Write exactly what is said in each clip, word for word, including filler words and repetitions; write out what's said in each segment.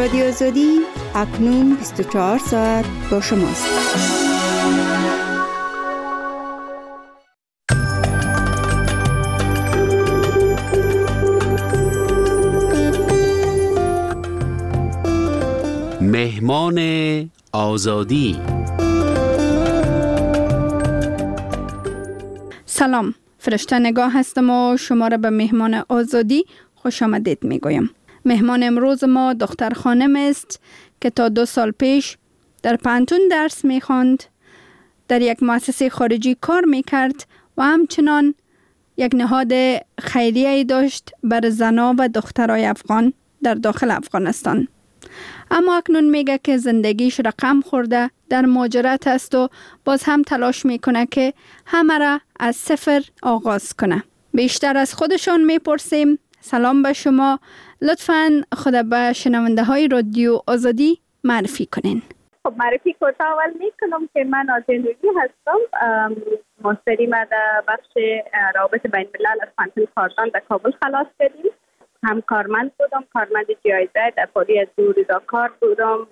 رادیو آزادی اکنون بیست و چهار ساعت با شماست. مهمان آزادی. سلام، فرشته نگاه هستم و شما را به مهمان آزادی خوش آمدید می گویم. مهمان امروز ما دختر خانم است که تا دو سال پیش در پانتون درس می خواند، در یک مؤسسه خارجی کار می کرد و همچنان یک نهاد خیریه‌ای داشت بر زنان و دخترای افغان در داخل افغانستان. اما اکنون میگه که زندگیش رقم خورده، در مهاجرت است و باز هم تلاش میکنه که همه را از صفر آغاز کنه. بیشتر از خودشان میپرسیم. سلام به شما، لطفاً خود به شنونده های رادیو آزادی معرفی کنین. خب معرفی کوتاه اول میکنم که من آزین روی هستم. ماستری ما در بخش روابط بین الملل از پانتون کارزان در کابل خلاص کردیم. هم کارمند بودم، کارمند جایزه در پالی از دو رضاکار بودم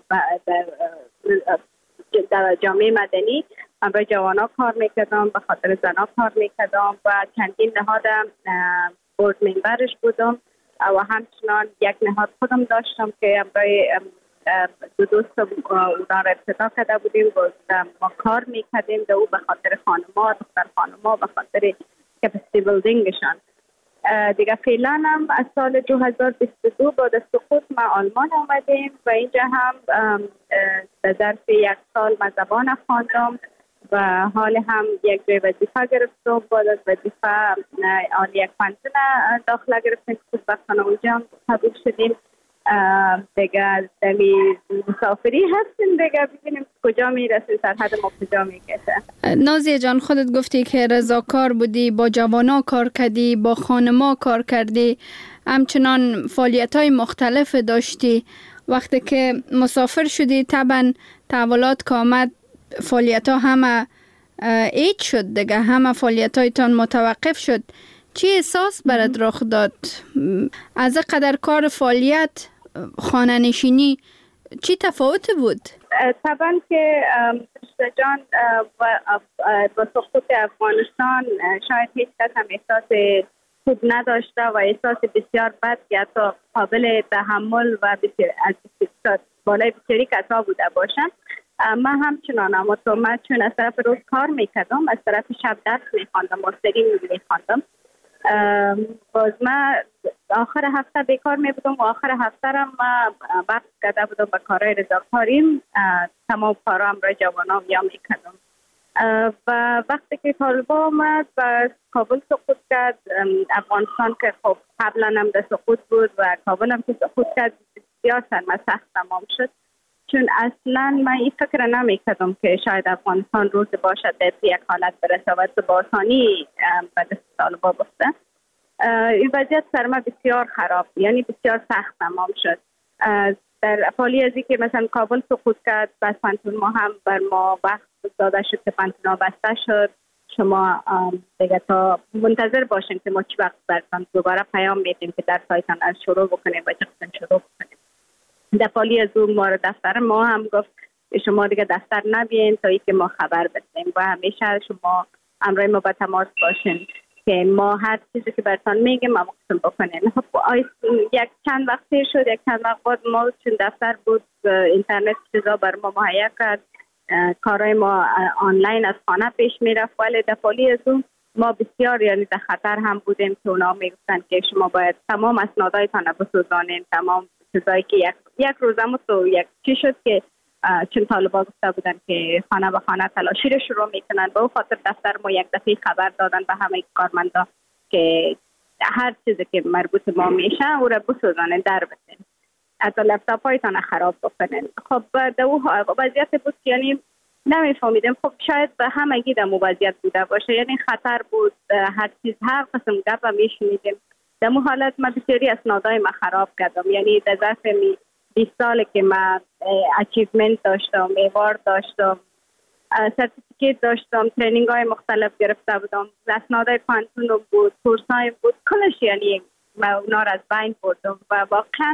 در جامعه مدنی. من برای جوانا کار میکردم، به خاطر زنا کار میکردم و چندین نهاد بورد ممبرش بودم و همچنان یک نهاد خودم داشتم که برای دو دوست اونا را ابتدا کرده بودیم و ما کار میکردیم در او به خاطر خانما، دختر خانما، به خاطر کپاسیتی بیلدینگشان. دیگه فعلا هم از سال دو هزار و بیست و دو بعد از سقوط ما آلمان آمدیم و اینجا هم در ظرف یک سال ما زبان خواندم و حال هم یک جای وظیفه گرفتم. بعد از وظیفه آن یک پانتون داخله گرفتیم که خوشبختانه اونجا هم قبول شدیم. دیگه دمی مسافری هستیم، دیگه ببینیم کجا میرسیم، سرحد ما کجا میکشه. نازیه جان، خودت گفتی که رضاکار بودی، با جوانا کار کردی، با خانما کار کردی، همچنان فعالیت‌های مختلف داشتی. وقتی که مسافر شدی طبعا تحولات که آمد فعالیت‌ها همه ایج شد دیگه، همه فعالیت‌هایتان متوقف شد. چی احساس برات رخ داد؟ از قدر کار فعالیت خانه نشینی چی تفاوت بود؟ طبعا که جان با سقوط افغانستان شاید هیچ کس هم احساس خوب نداشته و احساس بسیار بد که حتی قابل تحمل و بسیار بالای بسیاری کسا بوده باشن. من همچنان، اما تو من چون از طرف روز کار میکردم، از طرف شب درس میخواندم، ماستری میخواندم. باز من آخر هفته بیکار می بودم و آخر هفته را ما وقت کرده بودم به کارهای رضاکاریم، تمام کارها هم را جوانان یا می کردم. و وقتی که طالبان آمد و کابل سقوط کرد، افغانستان که خب قبلا هم در سقوط بود و کابل هم که سقوط کرد، بسیار سرمسخت تمام شد. چون اصلا من این فکر نمی کردم که شاید افغانستان روز باشد در یک حالت برسه و با آسانی به دست طالبان بفته. این وضعیت سر ما بسیار خراب، یعنی بسیار سخت تمام شد. در حالی از که مثلا کابل سقوط کرد، بس پانتون ما هم بر ما وقت داده شد که پانتون ها بسته شد. شما دیگه تا منتظر باشین که ما چی وقت برتان دوباره پیام میدیم که در سایتان از شروع بکنیم و چه قسم شروع بکنیم. در حالی از اون ما دفتر ما هم گفت شما دیگه دفتر نبین تا اینکه ما خبر بدیم و همیشه شما همراه ما با تماس باشین که ما هر چیزی که براتون میگیم ما قسم بکنین. خب یک چند وقتی شد، یک چند وقت بعد ما چون دفتر بود، اینترنت چیزا بر ما مهیا کرد، کارهای ما آنلاین از خانه پیش میرفت. ولی در حالی از اون ما بسیار یعنی در خطر هم بودیم که اونا میگفتن که شما باید تمام اسنادایتان بسوزانین، تمام چیزایی که یک یک روزم تو یک چی شد که چون طالبان گفته بودن که خانه به خانه تلاشی رو شروع میکنن، به خاطر دفتر ما یک دفعه خبر دادن به همه کارمندا که هر چیزی که مربوط ما میشه او را بسوزانن، در بسین، حتی لپتاپ هایتان خراب بکنن. خب در وضعیت بود یعنی نمیفهمیدم. خب شاید به همگی در وضعیت بوده باشه، یعنی خطر بود، هر چیز هر قسم گپ میشنیدیم. در مو حالت من بسیاری اسنادای ما خراب کردم، یعنی در ظرف بیست سال که من اچیومنت داشتم، ایوارد داشتم، سرتیفیکیت داشتم، ترینینگ های مختلف گرفته بودم، اسنادای پانتون بود، کورس های بود، کلش یعنی من اونا را از بین بردم و واقعا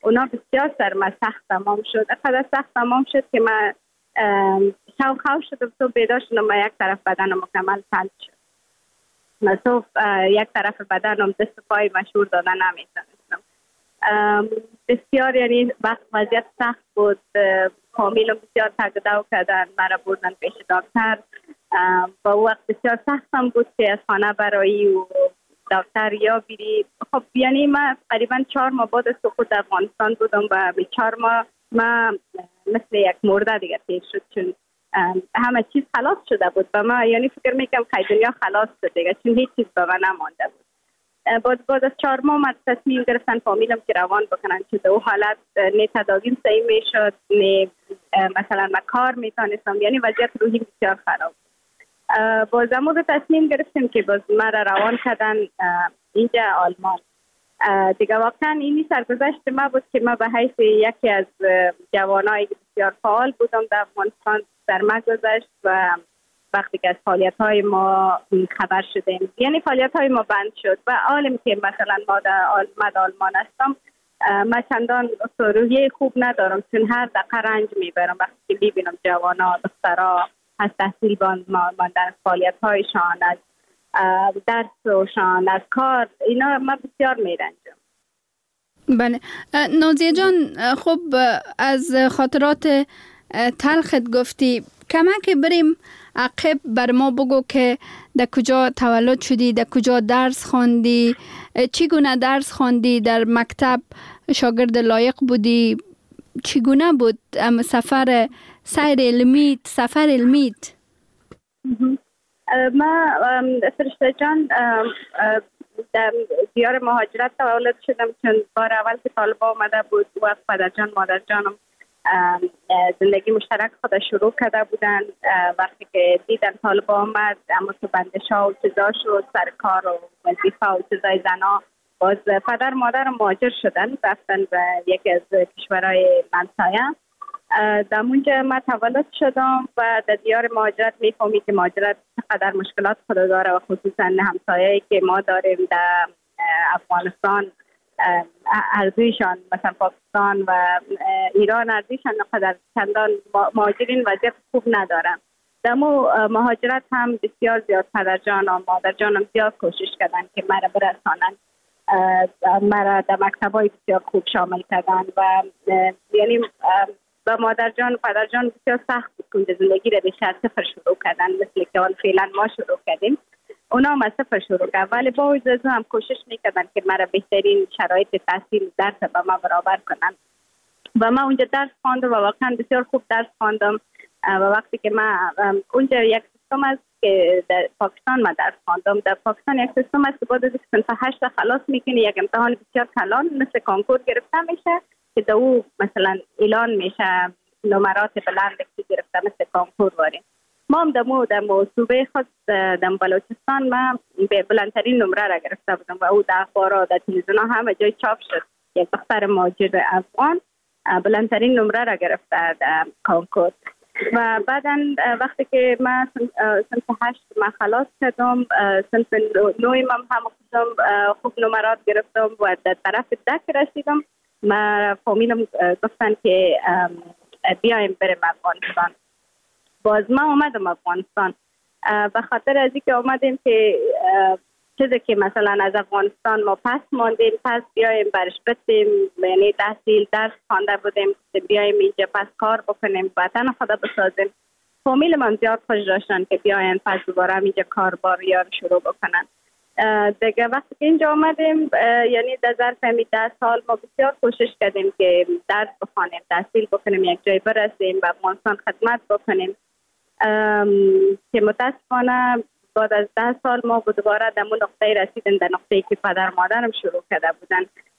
اونا بسیار سر ما سخت تمام شد. اقدر سخت تمام شد که من شو خواه شدم تو بیدار شدم و یک طرف بدنم مکمل فلج شد. من تو یک طرف بدنم دست پای مشهور دادن نمیتونستم. بسیار یعنی وقت وضعیت سخت بود. فامیلم بسیار تگدو کردن، مرا بردن پیش دکتر. با وقت بسیار سختم بود که از خانه برایی و دکتر یا بیری. خب یعنی من قریبا چهار ماه بعد از سقوط افغانستان بودم و به چهار ماه من مثل یک مرده دیگه تیر شد، چون همه چیز خلاص شده بود و من یعنی فکر میکنم که دنیا خلاص شد دیگه، چون هیچ چیز به من نمانده بود. بعد بعد از چهار ماه من تصمیم گرفتن فامیلم که روان بکنن، چون در اون حالت نه تداویم صحیح میشد، نه مثلا من کار میتونستم، یعنی وضعیت روحی بسیار خراب. باز امروز تصمیم گرفتیم که باز مرا روان کردن اینجا آلمان. دیگه واقعا اینی سرگذشت ما بود که ما به حیث یکی از جوانایی بسیار فعال بودم در افغانستان در ما گذشت و وقتی که از فعالیت های ما خبر شدیم، یعنی فعالیت های ما بند شد و عالم که مثلا ما در آلمان هستم، ما چندان روحیه خوب ندارم، چون هر دقیقه رنج میبرم وقتی که ببینم جوانا دخترها از تحصیل ماندن، فعالیت هایشان، از درسشان، از کار، اینا ما بسیار میرنجم. بله نازیه جان، خب از خاطرات تلخت گفتی، کمک بریم عقب بر ما بگو که در کجا تولد شدی، در کجا درس خواندی، چگونه درس خواندی، در مکتب شاگرد لایق بودی، چگونه بود سفر سیر علمیت، سفر علمیت؟ ما فرشته جان در دیار مهاجرت تولد شدم، چون بار اول که طالبا آمده بود و پدر جان مادر جانم زندگی مشترک خود شروع کرده بودن. وقتی که دیدن طالبا آمد، اما تو بندش ها و چیزا شد، سر کار و وظیفه و چیزای زنا، باز پدر مادر مهاجر شدن، رفتن به یکی از کشورهای همسایه. در اونجا من تولد شدم و در دیار مهاجرت میفهمی که مهاجرت چقدر مشکلات خود داره و خصوصا همسایه‌ای که ما داریم در افغانستان، ارزششان مثلا پاکستان و ایران ارزششان نقدر چندان مهاجرین وضعیت خوب ندارن. در مهاجرت هم بسیار زیاد پدر جان و مادر جانم زیاد کوشش کردن که مرا برسانن، مرا در مکتبای بسیار خوب شامل کردن و یعنی با مادر جان و پدر جان بسیار سخت بود که زندگی را به صفر شروع کردن، مثل که حال فعلا ما شروع کردیم. اونا هم از صفر شروع کردن، ولی با وجود هم کوشش میکردن که مرا بهترین شرایط تحصیل درس با ما برابر کنن و ما اونجا درس خواندم و واقعا بسیار خوب درس خواندم. و وقتی که ما اونجا یک سیستم است که در پاکستان ما درس خواندم، در پاکستان یک سیستم است که بعد از صنف هشت خلاص میکنی یک امتحان بسیار کلان مثل کنکور گرفته میشه که در او مثلا اعلان میشه نمرات بلند که گرفته مثل کنکور واریم. ما هم در مو در صوبه خود در بلوچستان ما بلندترین نمره را گرفته بودم و او در اخبارات در تلویزیون همه جای چاپ شد. یک دختر مهاجر افغان بلندترین نمره را گرفته در کنکور. و بعدا وقتی که من صنف هشت من خلاص کردم، صنف نوی من هم خودم خوب نمرات گرفتم و در طرف دک رسیدم. ما فامیلم گفتن که بیایم بریم افغانستان. باز ما اومدم افغانستان به خاطر از اینکه اومدیم که چیزی که مثلا از افغانستان ما پس ماندیم، پس بیایم برش بتیم، یعنی تحصیل درس خوانده بودیم که بیایم اینجا پس کار بکنیم، وطن خدا بسازیم. فامیل من زیاد خوش داشتن که بیایم پس دوباره اینجا کار باریار شروع بکنن. دیگه وقتی که اینجا آمدیم، یعنی در ظرف همین ده سال ما بسیار کوشش کردیم که درس بخوانیم، تحصیل بکنیم، یک جای برسیم و افغانستان خدمت بکنیم که متاسفانه بعد از ده سال ما دوباره در اون نقطه رسیدیم، در نقطه‌ای که پدر مادرم شروع کرده بودن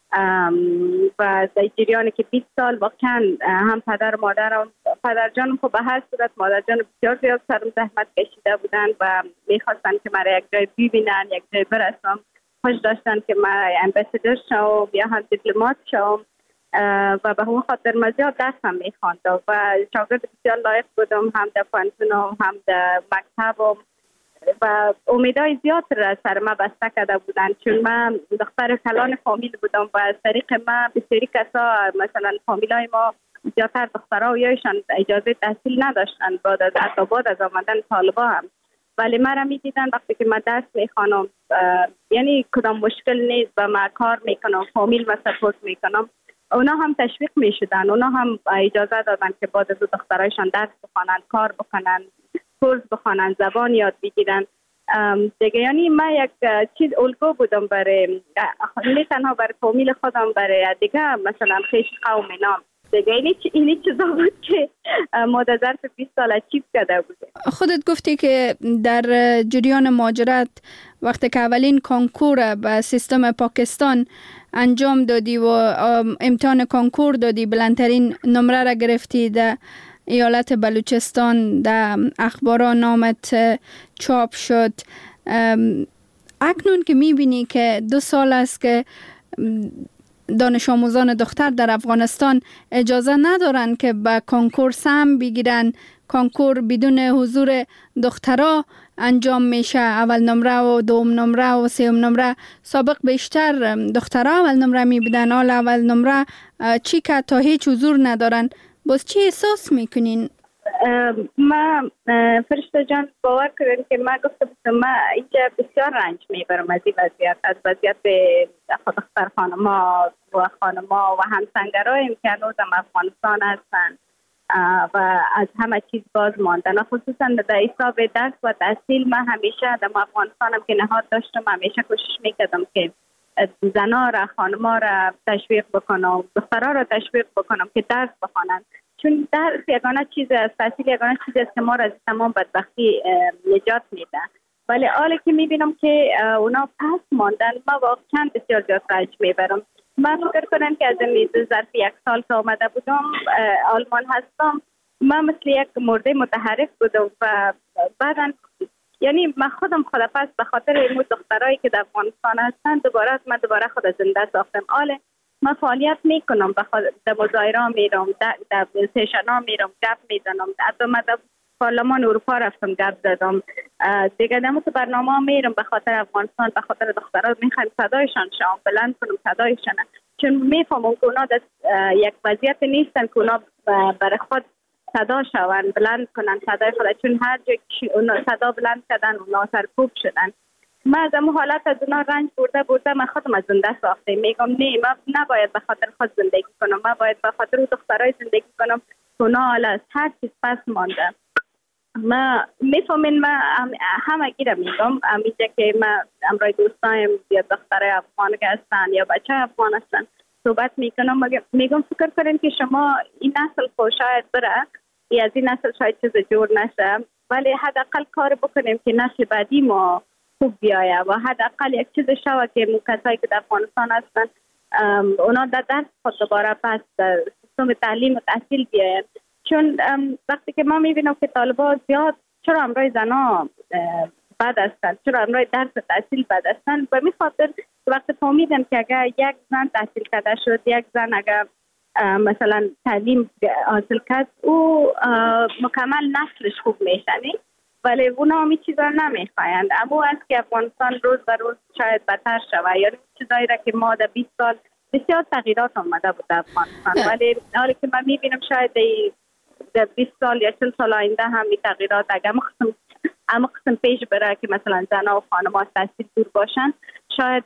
و در جریانی که بیست سال واقعا هم پدر مادرم، پدر جانم خب به هر صورت، مادر جانم بسیار زیاد سرم زحمت کشیده بودن و میخواستن که مرا یک جای ببینن، یک جای برسم. خوش داشتن که من امبسادر شوم یا هم دیپلمات شوم و به اون خاطر من زیاد درس هم میخواندم و شاگرد بسیار لایق بودم، هم در پانتونم هم در مکتبم. و امیدهای زیاد را سر ما بسته کرده بودن، چون من دختر کلان فامیل بودم و از طریق ما بسیاری کسا مثلا فامیلای ما زیادتر دخترها و یایشان اجازه تحصیل نداشتن بعد از حتی بعد از آمدن طالبا هم، ولی مرا می دیدن وقتی که من درس میخوانم یعنی کدام مشکل نیست و من کار میکنم، فامیل و سپورت میکنم، اونا هم تشویق میشدن، اونا هم اجازه دادن که بعد از دخترایشان درس بخوانن، کار بکنن، کورس بخوانن، زبان یاد بگیرن دیگه. یعنی من یک چیز الگو بودم برای نه تنها برای فامیل خودم، برای دیگه مثلا خیش قوم اینا دیگه. اینی اینی چیزا بود که ما در ظرف بیست سال اچیو کرده بودیم. خودت گفتی که در جریان مهاجرت وقتی که اولین کنکور به سیستم پاکستان انجام دادی و امتحان کنکور دادی، بلندترین نمره را گرفتی، در ایالت بلوچستان در اخباران نامت چاپ شد. اکنون که میبینی که دو سال است که دانش آموزان دختر در افغانستان اجازه ندارن که به کنکور سهم بگیرن، کنکور بدون حضور دخترها انجام میشه، اول نمره و دوم نمره و سوم نمره. سابق بیشتر دخترها اول نمره میبدن، حال اول نمره چی که تا هیچ حضور ندارن. باز چی احساس میکنین؟ ما فرشته جان باور کردن که ما گفتم ما اینجا بسیار رنج میبرم از این وضعیت، از وضعیت دختر خانما و خانما و همسنگرایم که هنوز هم افغانستان هستن و از همه چیز باز ماندن، خصوصا در حساب درس و تحصیل. من همیشه در افغانستانم که نهاد داشتم همیشه کوشش میکردم که زنا را، خانما را تشویق بکنم، دخترها را تشویق بکنم که درس بخوانن، چون درس یگانه چیز است، تحصیل یگانه چیز است که ما را از تمام بدبختی نجات میده. ولی حالی که میبینم که اونا پس ماندن، ما واقعا بسیار زیاد رنج میبرم. من فکر کنم که از این ظرف یک سال که آمده بودم آلمان هستم، من مثل یک مرده متحرک بودم و بعدا یعنی من خودم خودپس به خاطر این دخترایی که در افغانستان هستن دوباره من دوباره خود زنده ساختم. آله من فعالیت میکنم، در مظاهره میرم، در سشن میرم، گپ میزنم، حتی من در پارلمان اروپا رفتم گپ زدم دیگه. دمو تو برنامه میرم به خاطر افغانستان، به خاطر دخترها میخوایم صدایشان شام بلند کنم صدایشان، چون میفهمم که اونا در یک وضعیت نیستن که اونا برای خود صدا شوند، بلند کنن صدای خود، چون هر جا اونا صدا بلند کردن اونا سرکوب شدن. من از اون حالت از اونا رنج برده برده من خودم از زنده ساخته. میگم نه، من نباید به خاطر خود زندگی کنم، من باید به خاطر اون دخترای زندگی کنم که اونا حالا از هر چیز پس مانده. ما میفهمین ما همه گیره میگم امیجا که ما امرای دوستایم یا دخترای افغان که هستن یا بچه افغان هستن صحبت میکنم، میگم فکر کنین که شما این نسل خود شاید بره یا از این نسل شاید چیز جور نشه، ولی حداقل کار بکنیم که نسل بعدی ما خوب بیایه و حداقل یک چیز شوه که کسایی که در افغانستان هستن اونا در درس خود دوباره پس در سیستم تعلیم و تحصیل بیاین. چون وقتی که ما میبینم که طالبا زیاد چرا امرای زنا بد هستن، چرا امرای درس و تحصیل بد هستن، به می خاطر وقتی فهمیدم که اگر یک زن تحصیل کرده شد، یک زن اگر مثلا تعلیم حاصل کرد او مکمل نسلش خوب میشنی، ولی اونا همی چیزا نمیخوایند. اما است که افغانستان روز به روز شاید بدتر شود، یعنی چیزایی را که ما در بیست سال بسیار تغییرات آمده بود در افغانستان، ولی حالی که من میبینم شاید در بیست سال یا چل سال آینده هم این تغییرات اگر مقسم اما قسم پیش بره که مثلا زنها و خانم‌ها از تحصیل دور باشن، شاید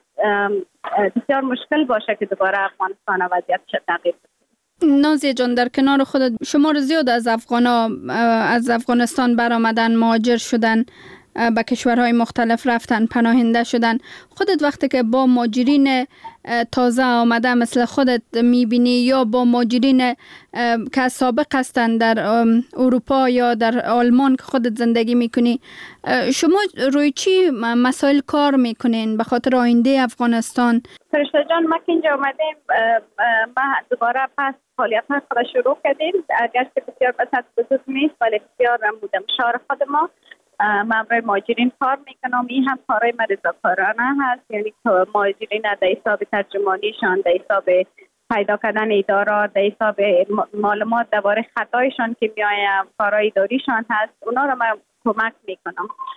بسیار مشکل باشه که دوباره افغانستان وضعیتش تغییر کنه. نازیه جان، در کنار خودت شمار زیاد از افغانا از افغانستان برآمدن، مهاجر شدن، به کشورهای مختلف رفتن، پناهنده شدن. خودت وقتی که با مهاجرین تازه آمده مثل خودت میبینی یا با مهاجرین که سابق هستن در اروپا یا در آلمان که خودت زندگی میکنی، شما روی چی مسائل کار میکنین به خاطر آینده افغانستان؟ فرشته جان، ما که اینجا آمدیم ما دوباره پس فعالیت های خود شروع کردیم، اگرچه بسیار بسط بزرگ نیست ولی بسیار مودم شهر خود ما. من برای مهاجرین کار میکنم، این هم کارهای من رضاکارانه هست، یعنی مهاجرین در حساب ترجمانیشان، در حساب پیدا کردن ادارات، در حساب معلومات درباره خطایشان که میایم، کارهای اداریشان هست، اونا رو من کمک میکنم.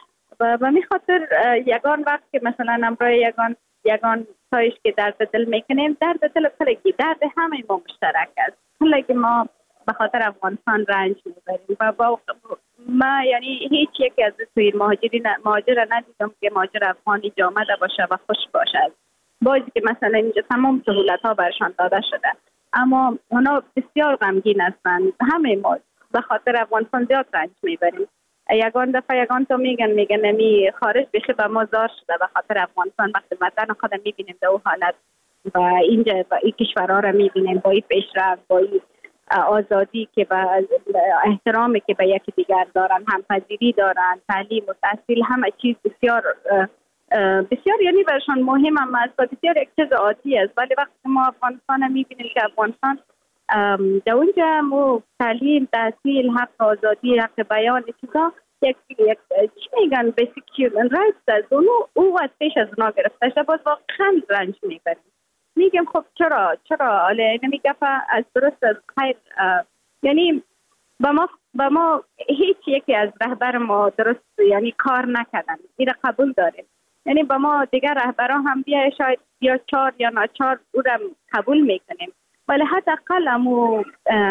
و به می خاطر یگان وقت که مثلا امروز یگان یگان تایش که درد دل میکنیم، درد دل کلگی درد همه ما مشترک است. کلگی ما به خاطر افغانستان رنج میبریم و با ما یعنی هیچ یکی از توی مهاجرین مهاجر ندیدم که مهاجر افغانی جامده باشه و خوش باشه. بازی که مثلا اینجا تمام سهولت ها برشان داده شده، اما اونا بسیار غمگین هستند. همه ما به خاطر افغانستان زیاد رنج میبریم. یگان دفعه یگان تو میگن میگن نمی خارج بخی به ما زار شده به خاطر افغانستان. وقتی وطن خودم میبینیم در اون حالت و اینجا با این کشورها را میبینیم با این پیشرفت، با این آزادی که با احترامی که به یکی دیگر دارن، همپذیری دارن، تعلیم و تحصیل، همه چیز بسیار بسیار یعنی برشان مهم هم است و بسیار یک چیز عادی است. ولی وقتی ما افغانستان میبینیم که افغانستان در اونجا مو تعلیم، تحصیل، حق آزادی، حق بیان چیزا یک یک چی میگن بیسیک هیومن رایتس است، اونو او از پیش از اونا گرفته شده. باز واقعا رنج میبریم. میگم خب چرا چرا اله نمیگه از درست از خیر، یعنی با ما با ما هیچ یکی از رهبر ما درست یعنی کار نکردن. این را قبول داریم. یعنی با ما دیگر رهبران هم بیا شاید یا چهار یا ناچار او را قبول میکنیم، ولی حداقل امو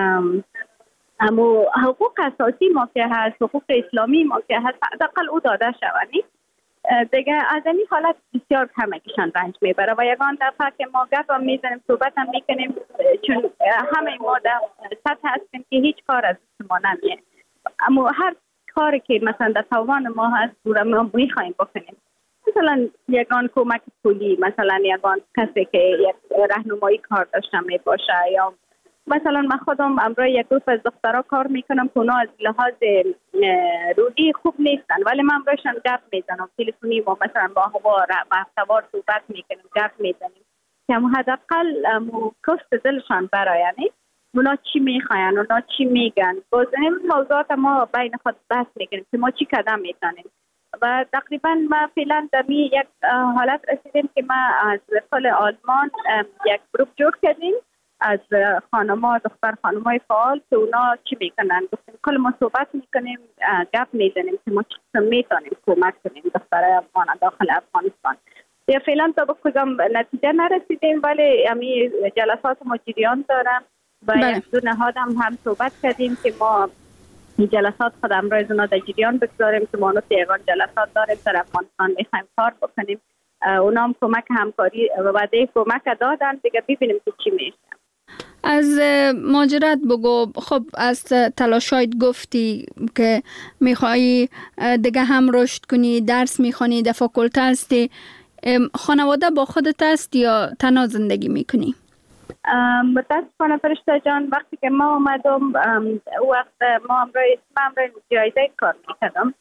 امو حقوق اساسی ما که هست، حقوق اسلامی ما که هست، حداقل او داده شوند. دیگه از این حالت بسیار کمکشان رنج میبره و یگان دفعه که ما گپ هم میزنیم، صحبت هم میکنیم، چون همه ما در سطح هستیم که هیچ کار از ما نمیه، اما هر کاری که مثلا در توان ما هست رو ما میخوایم بکنیم. مثلا یگان کمک پولی، مثلا یگان کسی که یک راهنمایی کار داشته می باشه، یا مثلا من خودم امروز یک گروه از دخترها کار میکنم که اونا از لحاظ روحی خوب نیستن، ولی من امروزشان گپ میزنم تلفنی، ما مثلا با هوا محتوار صحبت میکنیم، گپ میزنیم که هم حداقل کشت دلشان برایانی اونا چی میخواین، اونا چی میگن. باز این موضوعات ما بین خود بحث میکنیم که ما چی قدم میزنیم و تقریبا ما فعلا در می یک حالت رسیدیم که ما از کل آلمان یک گروه جور کردیم از خانم‌ها، دختر خانم‌های فعال که اونا چی میکنن. گفتیم کل ما صحبت میکنیم، گپ میزنیم که ما چی میتونیم کمک کنیم دخترای افغان داخل افغانستان. یا فعلا تا به کدام نتیجه نرسیدیم، ولی امی جلسات ما جریان دارم و یک دو نهاد هم هم صحبت کردیم که ما این جلسات خود امروز اونا در جریان بگذاریم که ما یگان جلسات داریم در افغانستان میخوایم کار بکنیم. اونا هم کمک همکاری و وعده کمک دادن، دیگه ببینیم که چی میشه. از مهاجرت بگو. خب از تلاشات گفتی که میخوایی دیگه هم رشد کنی، درس میخوانی، در فاکولته هستی. خانواده با خودت است یا تنها زندگی میکنی؟ متاسفانه فرشته جان وقتی که ما اومدم او وقت ما امروز امروز جایزه کار میکردم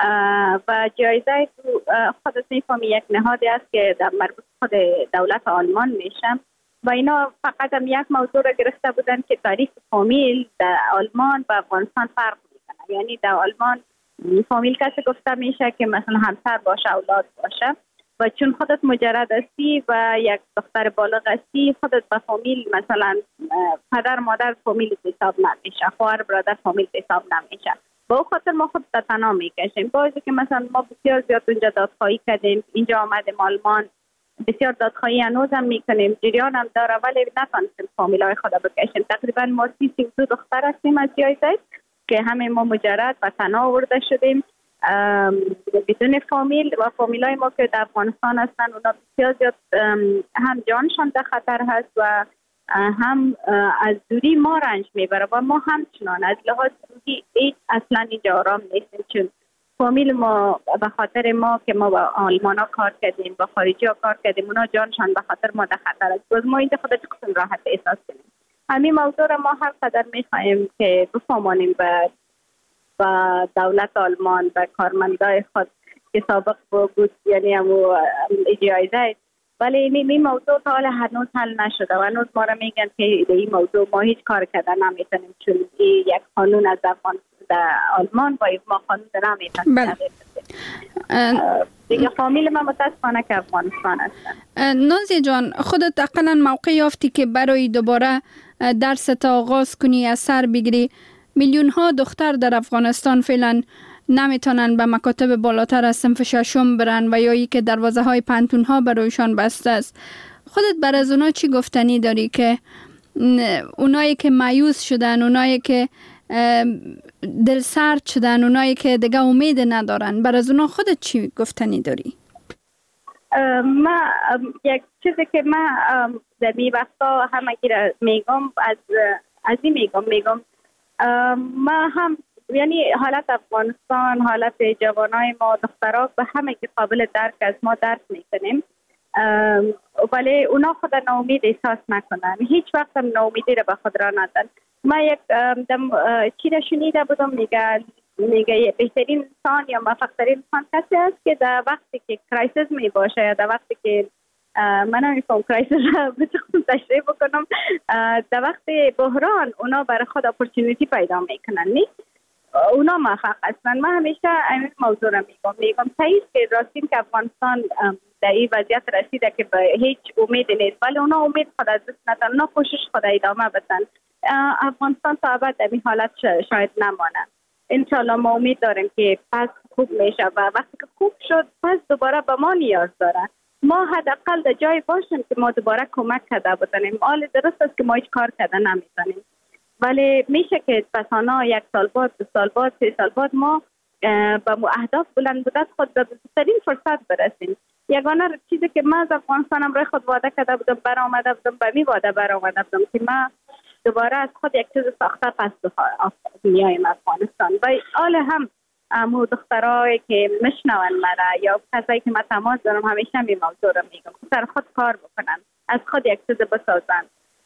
و جایزه خودت میفهمی یک نهادی است که در مربوط خود دولت آلمان میشم و اینا فقط هم یک موضوع را گرفته بودن که تاریخ فامیل در آلمان و افغانستان فرق میکنه. یعنی در آلمان فامیل کسی گفته میشه که مثلا همسر باشه، اولاد باشه، و چون خودت مجرد هستی و یک دختر بالغ هستی خودت به فامیل مثلا پدر مادر فامیل حساب نمیشه، خواهر برادر فامیل حساب نمیشه. با اون خاطر ما خود تنها میکشیم. بازی که مثلا ما بسیار زیاد اونجا دادخواهی کردیم، اینجا آمدیم آلمان بسیار دادخواهی هنوز هم میکنیم، جریان هم داره، ولی نتونستیم فامیل های خود بکشیم. تقریبا ما سی سی دو دختر هستیم از جایزه که همه ما مجرد و تنها آورده شدیم بدون فامیل و فامیل های ما که در افغانستان هستن اونا بسیار زیاد هم جانشان در خطر هست و هم از دوری ما رنج میبره و ما همچنان از لحاظ روحی هیچ اصلا اینجا آرام نیستیم، چون فامیل ما به خاطر ما که ما با آلمان ها کار کردیم، با خارجی ها کار کردیم، اونا جانشان به خاطر ما در خطر است. باز ما اینجا خود چقدر راحت احساس کنیم. همین موضوع را ما هر قدر میخواهیم که بفهمانیم به و دولت آلمان و کارمندای خود که سابق بود، یعنی همو جایزه، ولی این موضوع تا حالا هنوز حل نشده و هنوز ما را میگن که این موضوع ما هیچ کار کردن نمیتونیم، چون یک قانون از در آلمان و ما قانون نمیتونیم. بله. دیگه فامیل ما متاسفانه که افغانستان هستن. نازیه جان، خودت اقلا موقع یافتی که برای دوباره درس تا آغاز کنی، از سر بگیری. میلیون ها دختر در افغانستان فعلا نمیتونن به مکاتب بالاتر از صنف ششم برن و یا ای که دروازه های پانتون ها برایشان بسته است. خودت بر از اونا چی گفتنی داری که اونایی که مایوس شدن، اونایی که دل سرد شدن، اونایی که دیگه امید ندارن، بر از اونا خودت چی گفتنی داری؟ ما یک چیزی که ما در می وقتا همگی را میگم از از این میگم میگم ما هم یعنی حالت افغانستان، حالت جوانای ما، دخترها به همه که قابل درک از ما درک میکنیم، ولی اونا خود ناامید احساس نکنن، هیچ وقت هم ناامیدی را به خود را ندن. ما یک دم چی را شنیده بودم، میگه میگه بهترین انسان یا موفق‌ترین انسان کسی است که در وقتی که کرایسیس می باشه یا در وقتی که من نمی‌فهم کرایسیس را بتونم تشریح بکنم، در وقتی بحران اونا برای خود اپورتونیتی پیدا میکنن، نی اونا موفق هستن. من همیشه این موضوع را میگم میگم صحیح که راستین که افغانستان در این وضعیت رسیده که به هیچ امید نیست، ولی اونا امید خود از دست ندن، اونا کوشش خود ادامه بدن. افغانستان تا ابد در این حالت شاید نمانه. انشالله ما امید داریم که پس خوب میشه و وقتی که خوب شد پس دوباره به ما نیاز داره. ما حداقل در جای باشیم که ما دوباره کمک کرده بودنیم. حال درست است که ما هیچ کار کرده نمیتونیم، ولی میشه که پسانا یک سال بعد، دو سال بعد، سه سال بعد ما به اهداف بلند مدت خود به بهترین فرصت برسیم. یگانه چیزی که من از افغانستانم روی خود وعده کرده بودم، برآمده بودم، به می وعده برآمده بودم که من دوباره از خود یک چیز ساخته پس میایم افغانستان. و حال هم امو دخترایی که میشنون مرا یا کسایی که من تماس دارم همیشه می موضوع رو میگم سر خود کار بکنن، از خود یک چیز بسازن.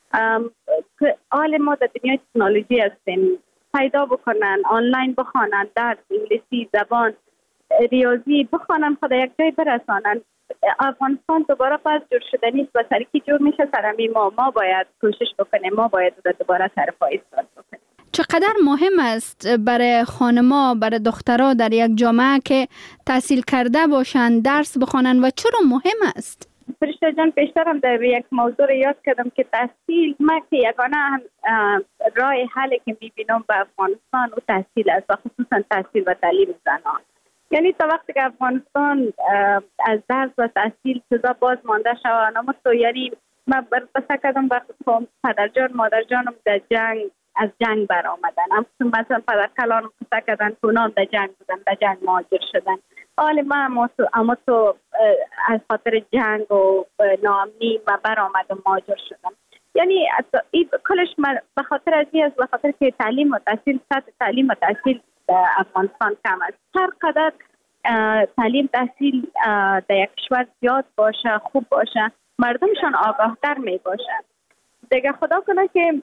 حال ما در دنیای تکنولوژی هستیم، پیدا بکنن، آنلاین بخوانن، درس انگلیسی، زبان، ریاضی بخوانن، خود یک جای برسانن. افغانستان دوباره پس جور شده نیست و سرکی جور میشه سرمی ما ما باید کوشش بکنیم، ما باید دوباره سرپا ایستاد بکنیم. چقدر مهم است برای خانما، برای دخترها در یک جامعه که تحصیل کرده باشند، درس بخوانند و چرا مهم است؟ فرشته جان پیشترم در یک موضوع یاد کردم که تحصیل، ما که یگانه راه حلی که میبینم به افغانستان و تحصیل است و خصوصا تحصیل و تعلیم زنان. یعنی تا وقتی که افغانستان از درس و تحصیل چیزا باز مانده شود، اما تو یعنی من بسه کردم وقتی پدر جان مادر جانم در جنگ از جنگ بر آمدن، مثلا پدر کلانم بسه کردن که اونام در جنگ بودن، در جنگ مهاجر شدن. حالی من اما تو, اما تو از خاطر جنگ و ناامنی من بر آمدم مهاجر شدم. یعنی این کلش من به خاطر از این است، به خاطر که تعلیم و تحصیل، سطح تعلیم و تحصیل در افغانستان کم است. هر قدر تعلیم تحصیل در یک کشور زیاد باشه، خوب باشه، مردمشان آگاهتر می باشه. دیگه خدا کنه که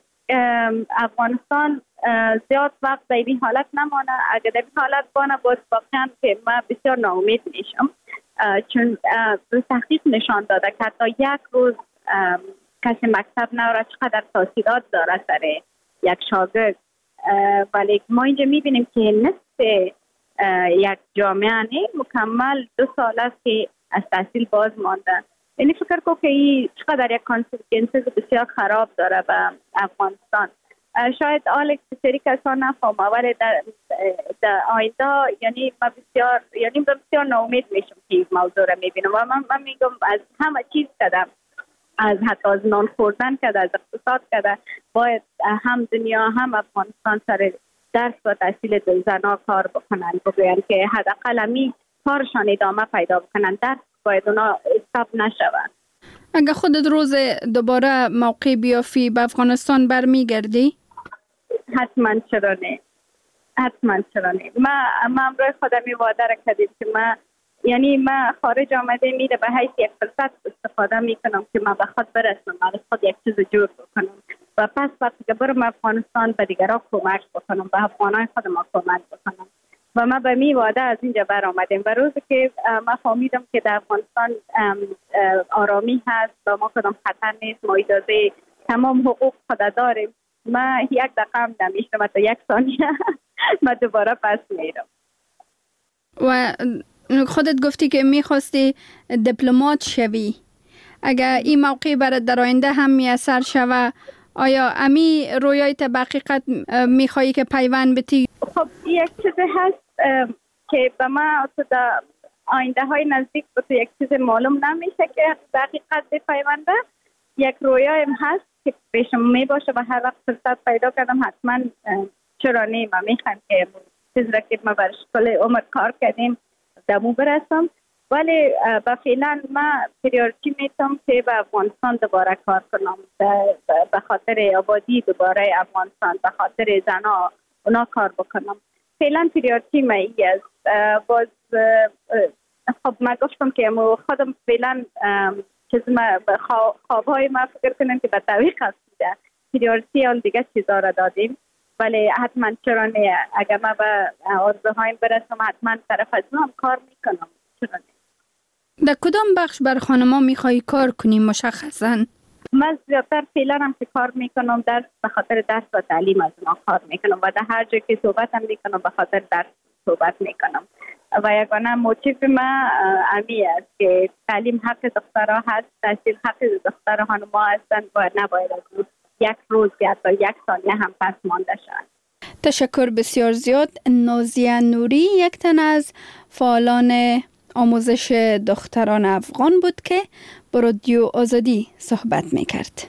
افغانستان زیاد وقت در این حالت نمانه. اگر در این حالت بانه باید واقعا که من بسیار ناامید میشم، چون تحقیق نشان داده که حتی یک روز کسی مکتب نوره چقدر تاثیرات داره سر یک شاگرد. ولی ما اینجا میبینیم که نصف یک جامعه مکمل دو سال است که از تحصیل باز مانده. یعنی فکر کنم که این چقدر یک کانسیکونسز بسیار خراب داره به افغانستان. شاید آل سری کسان نفهمه، ولی در, در آینده یعنی ما بسیار یعنی بسیار ناامید میشم که این موضوع را میبینم و من, من میگم از همه چیز کردم، از حتی از نان خوردن کرده، از اقتصاد کرده، باید هم دنیا هم افغانستان سر درس و تحصیل زنان کار بکنن، بگوین که حداقل همی کارشان ادامه پیدا بکنن، درس باید اونا استاپ نشون. اگه خودت روز دوباره موقع بیافی به افغانستان برمیگردی؟ حتما چرا نه، حتما چرا نه. ما ما امروز خودم وعده را کردیم که ما یعنی ما خارج آمده میره به حیث یک فرصت استفاده میکنم که ما به خود برسم، ما به خود یک چیز جور بکنم و پس وقتی که برم افغانستان به دیگران کمک بکنم، به افغانای خود ما کمک بکنم. و ما به می وعده از اینجا بر آمدیم و روزی که ما فهمیدم که در افغانستان آرامی هست و ما کدام خطر نیست، ما اجازه تمام حقوق خود داریم، ما یک دقیقه هم نمیشم تا یک ثانیه ما دوباره پس میرم. و خودت گفتی که میخواستی دیپلمات شوی، اگر این موقع برات در آینده هم میسر شوه، آیا امی رویای تا حقیقت میخوایی که پیوند بتی؟ خب یک چیز هست، که به ما در آینده های نزدیک به تو یک چیز معلوم نمیشه که دقیقت بپیونده. یک رویایم هست که پیشم می باشه و هر وقت فرصت پیدا کردم حتما چرا نه ما میخوام که چیز را که ما برش کل عمر کار کردیم دمو برسم. ولی با فعلا ما پریورتی میتونم که به افغانستان دوباره کار کنم، به خاطر آبادی دوباره افغانستان، به خاطر زنا اونا کار بکنم. فعلا پریورتی ما ای است. باز خب من گفتم که خودم فعلا چیز ما خوابهای ما فکر کنم که به تعویق هستیده پریورتی اون دیگه چیزا را دادیم. ولی حتما چرا نه، اگر ما به آرزوهایم برسم حتما طرف از هم کار میکنم. چرا نه. در کدام بخش بر خانما میخوایی کار کنیم مشخصاً؟ من زیادتر فعلا هم که کار میکنم درس به خاطر درس و تعلیم از ما کار میکنم و در هر جای که صحبت هم میکنم به خاطر درس صحبت میکنم و یگانه موتیف ما امی است که تعلیم حق دخترها هست، تحصیل حق دختر خانما هستند و نباید از یک روز یا تا یک ثانیه هم پس مانده شد. تشکر بسیار زیاد. نازیه نوری یک تن از فعالان آموزش دختران افغان بود که با رادیو آزادی صحبت میکرد.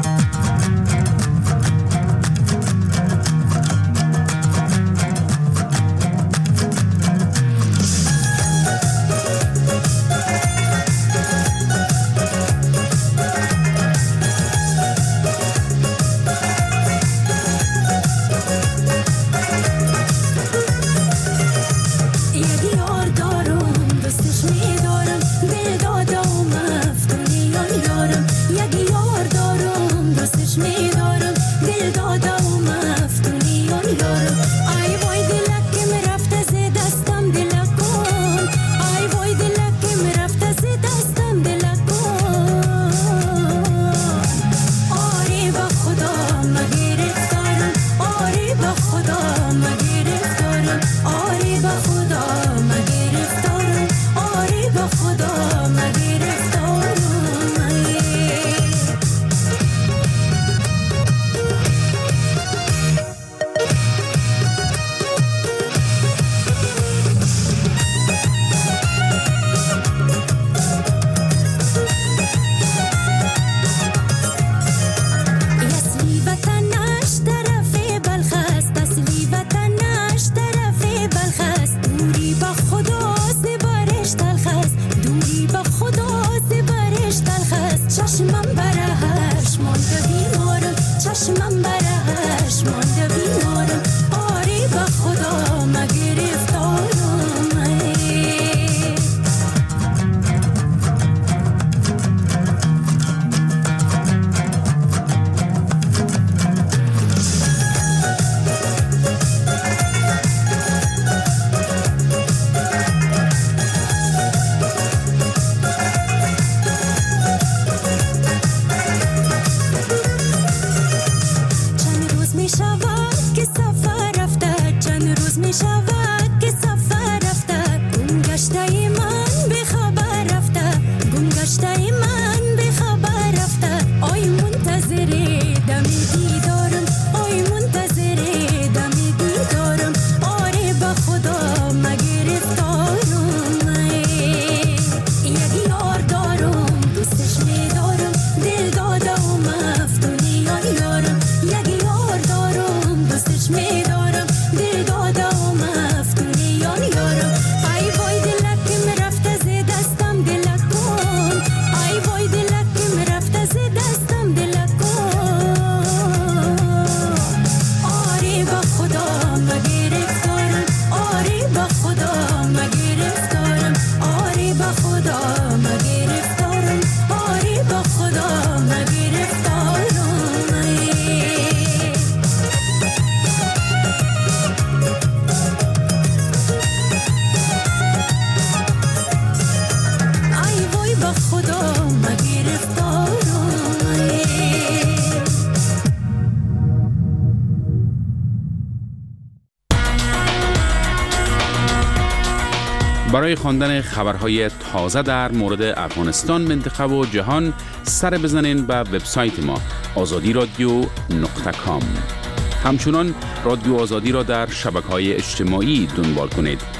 برای خواندن خبرهای تازه در مورد افغانستان، منطقه و جهان سر بزنین به وبسایت ما آزادی رادیو نقطه کام. همچنان رادیو آزادی را در شبکه‌های اجتماعی دنبال کنید.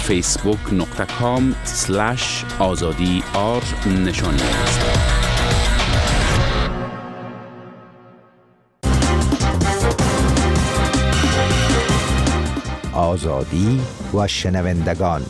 فیسبوک نقطه کام سلش آزادی آر نشانی است. آزادی و شنوندگان.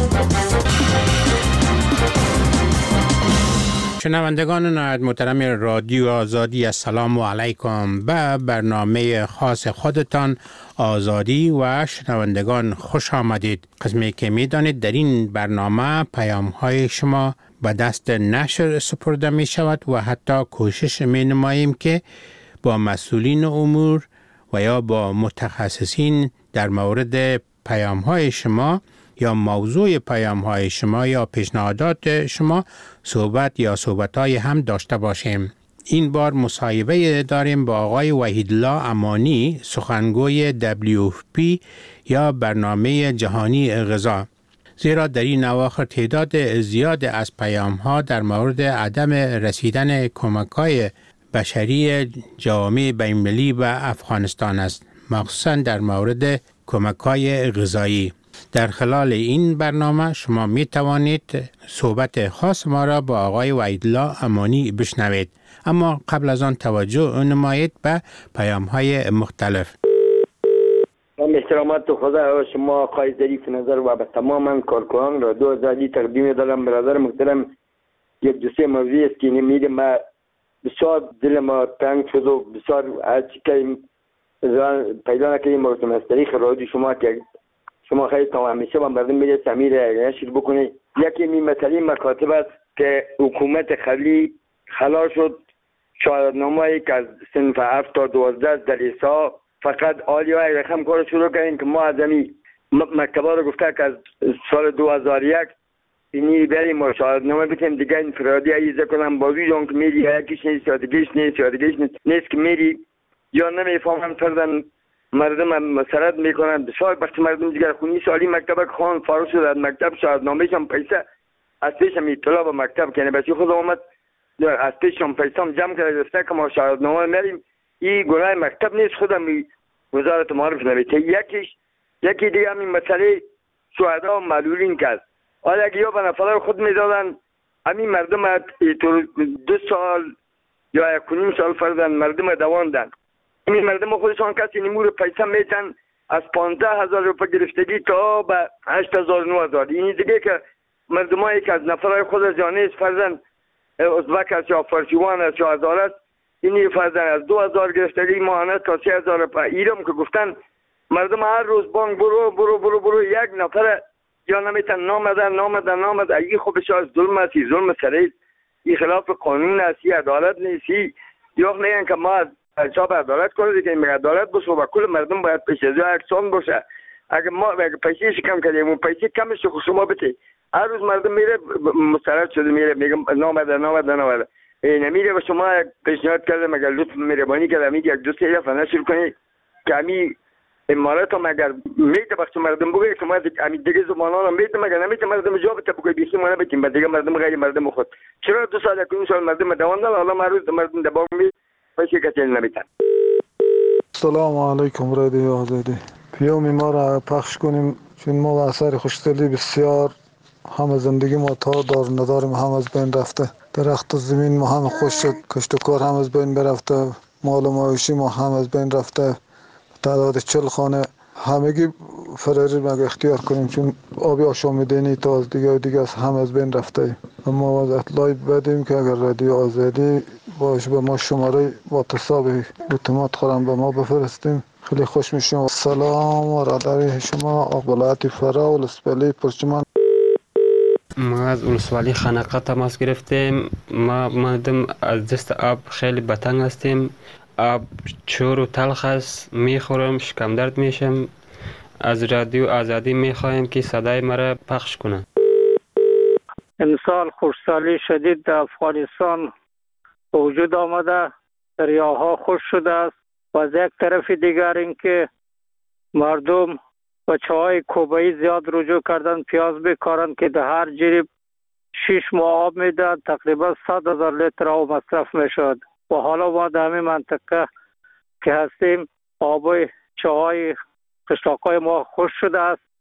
شنوندگان نهایت محترم رادیو آزادی، السلام علیکم. به برنامه خاص خودتان آزادی و شنوندگان خوش آمدید. قسمی که می دانید در این برنامه پیام های شما به دست نشر سپرده می شود و حتی کوشش می نماییم که با مسئولین امور و یا با متخصصین در مورد پیام های شما یا موضوع پیام های شما یا پیشنهادات شما صحبت یا صحبت های هم داشته باشیم. این بار مصاحبه داریم با آقای وحیدالله امانی، سخنگوی دبلیو اف پی یا برنامه جهانی غذا. زیرا در این اواخر تعداد زیاد از پیام ها در مورد عدم رسیدن کمک های بشری جوامع بین‌المللی به افغانستان است، مخصوصا در مورد کمک های غذایی. در خلال این برنامه شما می توانید صحبت خاص ما را با آقای وحیدالله امانی بشنوید. اما قبل از آن توجه نمایید به پیام های مختلف. من احترامات خدا شما آقای ظریف نظر و به تمام کارکنان را دو آزادی تقدیم دارم. برادر محترم، یک دو سه موضوع است که نمیده ما بسیار دل ما تنگ شد و بسیار از که پیدا نکنیم مرتم از طریق رادیو شما که شما خیلی تا همیشه با مردم میره سمیر نشر بکنه. یکی می مسئله مکاتب است که حکومت خلی خلا شد شهادتنامه‌ای که از صنف هفت تا دوازده در ایسا فقط آلی های رقم کار شروع کردیم که ما از امی مکتبا رو گفته که از سال دو هزار و یک اینی بریم ما شهادتنامه بتیم دیگه انفرادی ایزه کنم با ویژن که میری یکیش نیست یا دیگهش نیست یا دیگهش نیست نیست که میری یا نمیفهمم فردن مردم مسرد میکنن. بسیار وقتی مردم دیگر خونی سالی مکتب خان فارغ شد از مکتب شهادتنامه‌ش هم پیسه از پیشم اطلاع به مکتب کنه بچه خود اومد از پیشم پیسه هم جمع کرده دسته که ما شهادتنامه میریم. این گناه مکتب نیست، خودم وزارت معارف نویته. یکیش یکی دیگه همین مسئله شهدا و معلولین کرد. حالا اگه یا به نفر خود میدادن همین مردم دو سال یا یک کنیم سال فردن مردم دواندن. این مردم خودشان کسی نمور پیسه میتن از پانزده هزار روپه گرفتگی تا به هشت هزار نو هزار. این دیگه که مردم هایی که از نفرهای خود از جانیز فرزن ازبک است یا فرشیوان است یا هزار است، اینی فرزن از دو هزار گرفتگی ماهانه تا سی هزار روپه. ایرم که گفتن مردم هر روز بانک برو برو برو برو یک نفر یا نمیتن نامدن نامدن نامدن. این خوبش از ظلم است، ظلم سریع، این خلاف قانون است، عدالت نیست. یا میگن که ما حساب عدالت کنه دیگه، میگه عدالت باشه و کل مردم باید پیش از یکسان باشه. اگه ما اگه پیسه کم کردیم اون پیسه کمش رو شما بده، هر روز مردم میره مسترد شده میره میگه نامده نامده نامده نمیره. و شما پیشنهاد کرده مگر لطف مهربانی کرده میگه یک دو سه دفعه نشر کنید که همین امارات هم اگر میده بخش مردم بگه که ما همین دیگه زمانان هم میده مگر نمیده مردم جا بده بگه بیخی ما نمیتیم دیگه مردم غیر مردم خود. چرا دو سال یک سال مردم دواندن حالا ما روز مردم دباغ می پیسه کتل نمیتن. سلام علیکم رادیو آزادی. پیام ما را پخش کنیم چون ما با اثر خوشدلی بسیار همه زندگی ما تا دار نداریم هم از بین رفته، درخت و زمین ما هم خوش شد، کشت و کار هم از بین برفته، مال و معاشی ما هم از بین رفته، تعداد چل خانه همگی فراری مگه اختیار کنیم چون آبی آشامیدنی تا از دیگه و دیگه از هم از بین رفته. اما از اطلاعی بدیم که اگر رادیو آزادی باش به ما شماره واتصاب اعتماد خورم به ما بفرستیم خیلی خوش میشیم. سلام و رادر شما اقبالاتی فرا و لسپلی پرچمان. ما از اولسوالی خنقه تماس گرفتیم. ما مردم از دست آب خیلی بتنگ هستیم. آب چور و تلخ است، میخورم شکم درد میشم. از رادیو آزادی میخوایم که صدای مرا پخش کنه. امسال خشکسالی شدید در افغانستان وجود آمده، دریاها خشک شده است و از یک طرف دیگر اینکه مردم بچه‌های کوبایی زیاد رجوع کردن پیاز بکارن که در هر جریب شش ماه آب میدن، تقریبا صد هزار لیتر آب مصرف میشد و حالا ما در همین منطقه که هستیم آب چاهای قشلاقای ما خشک شده است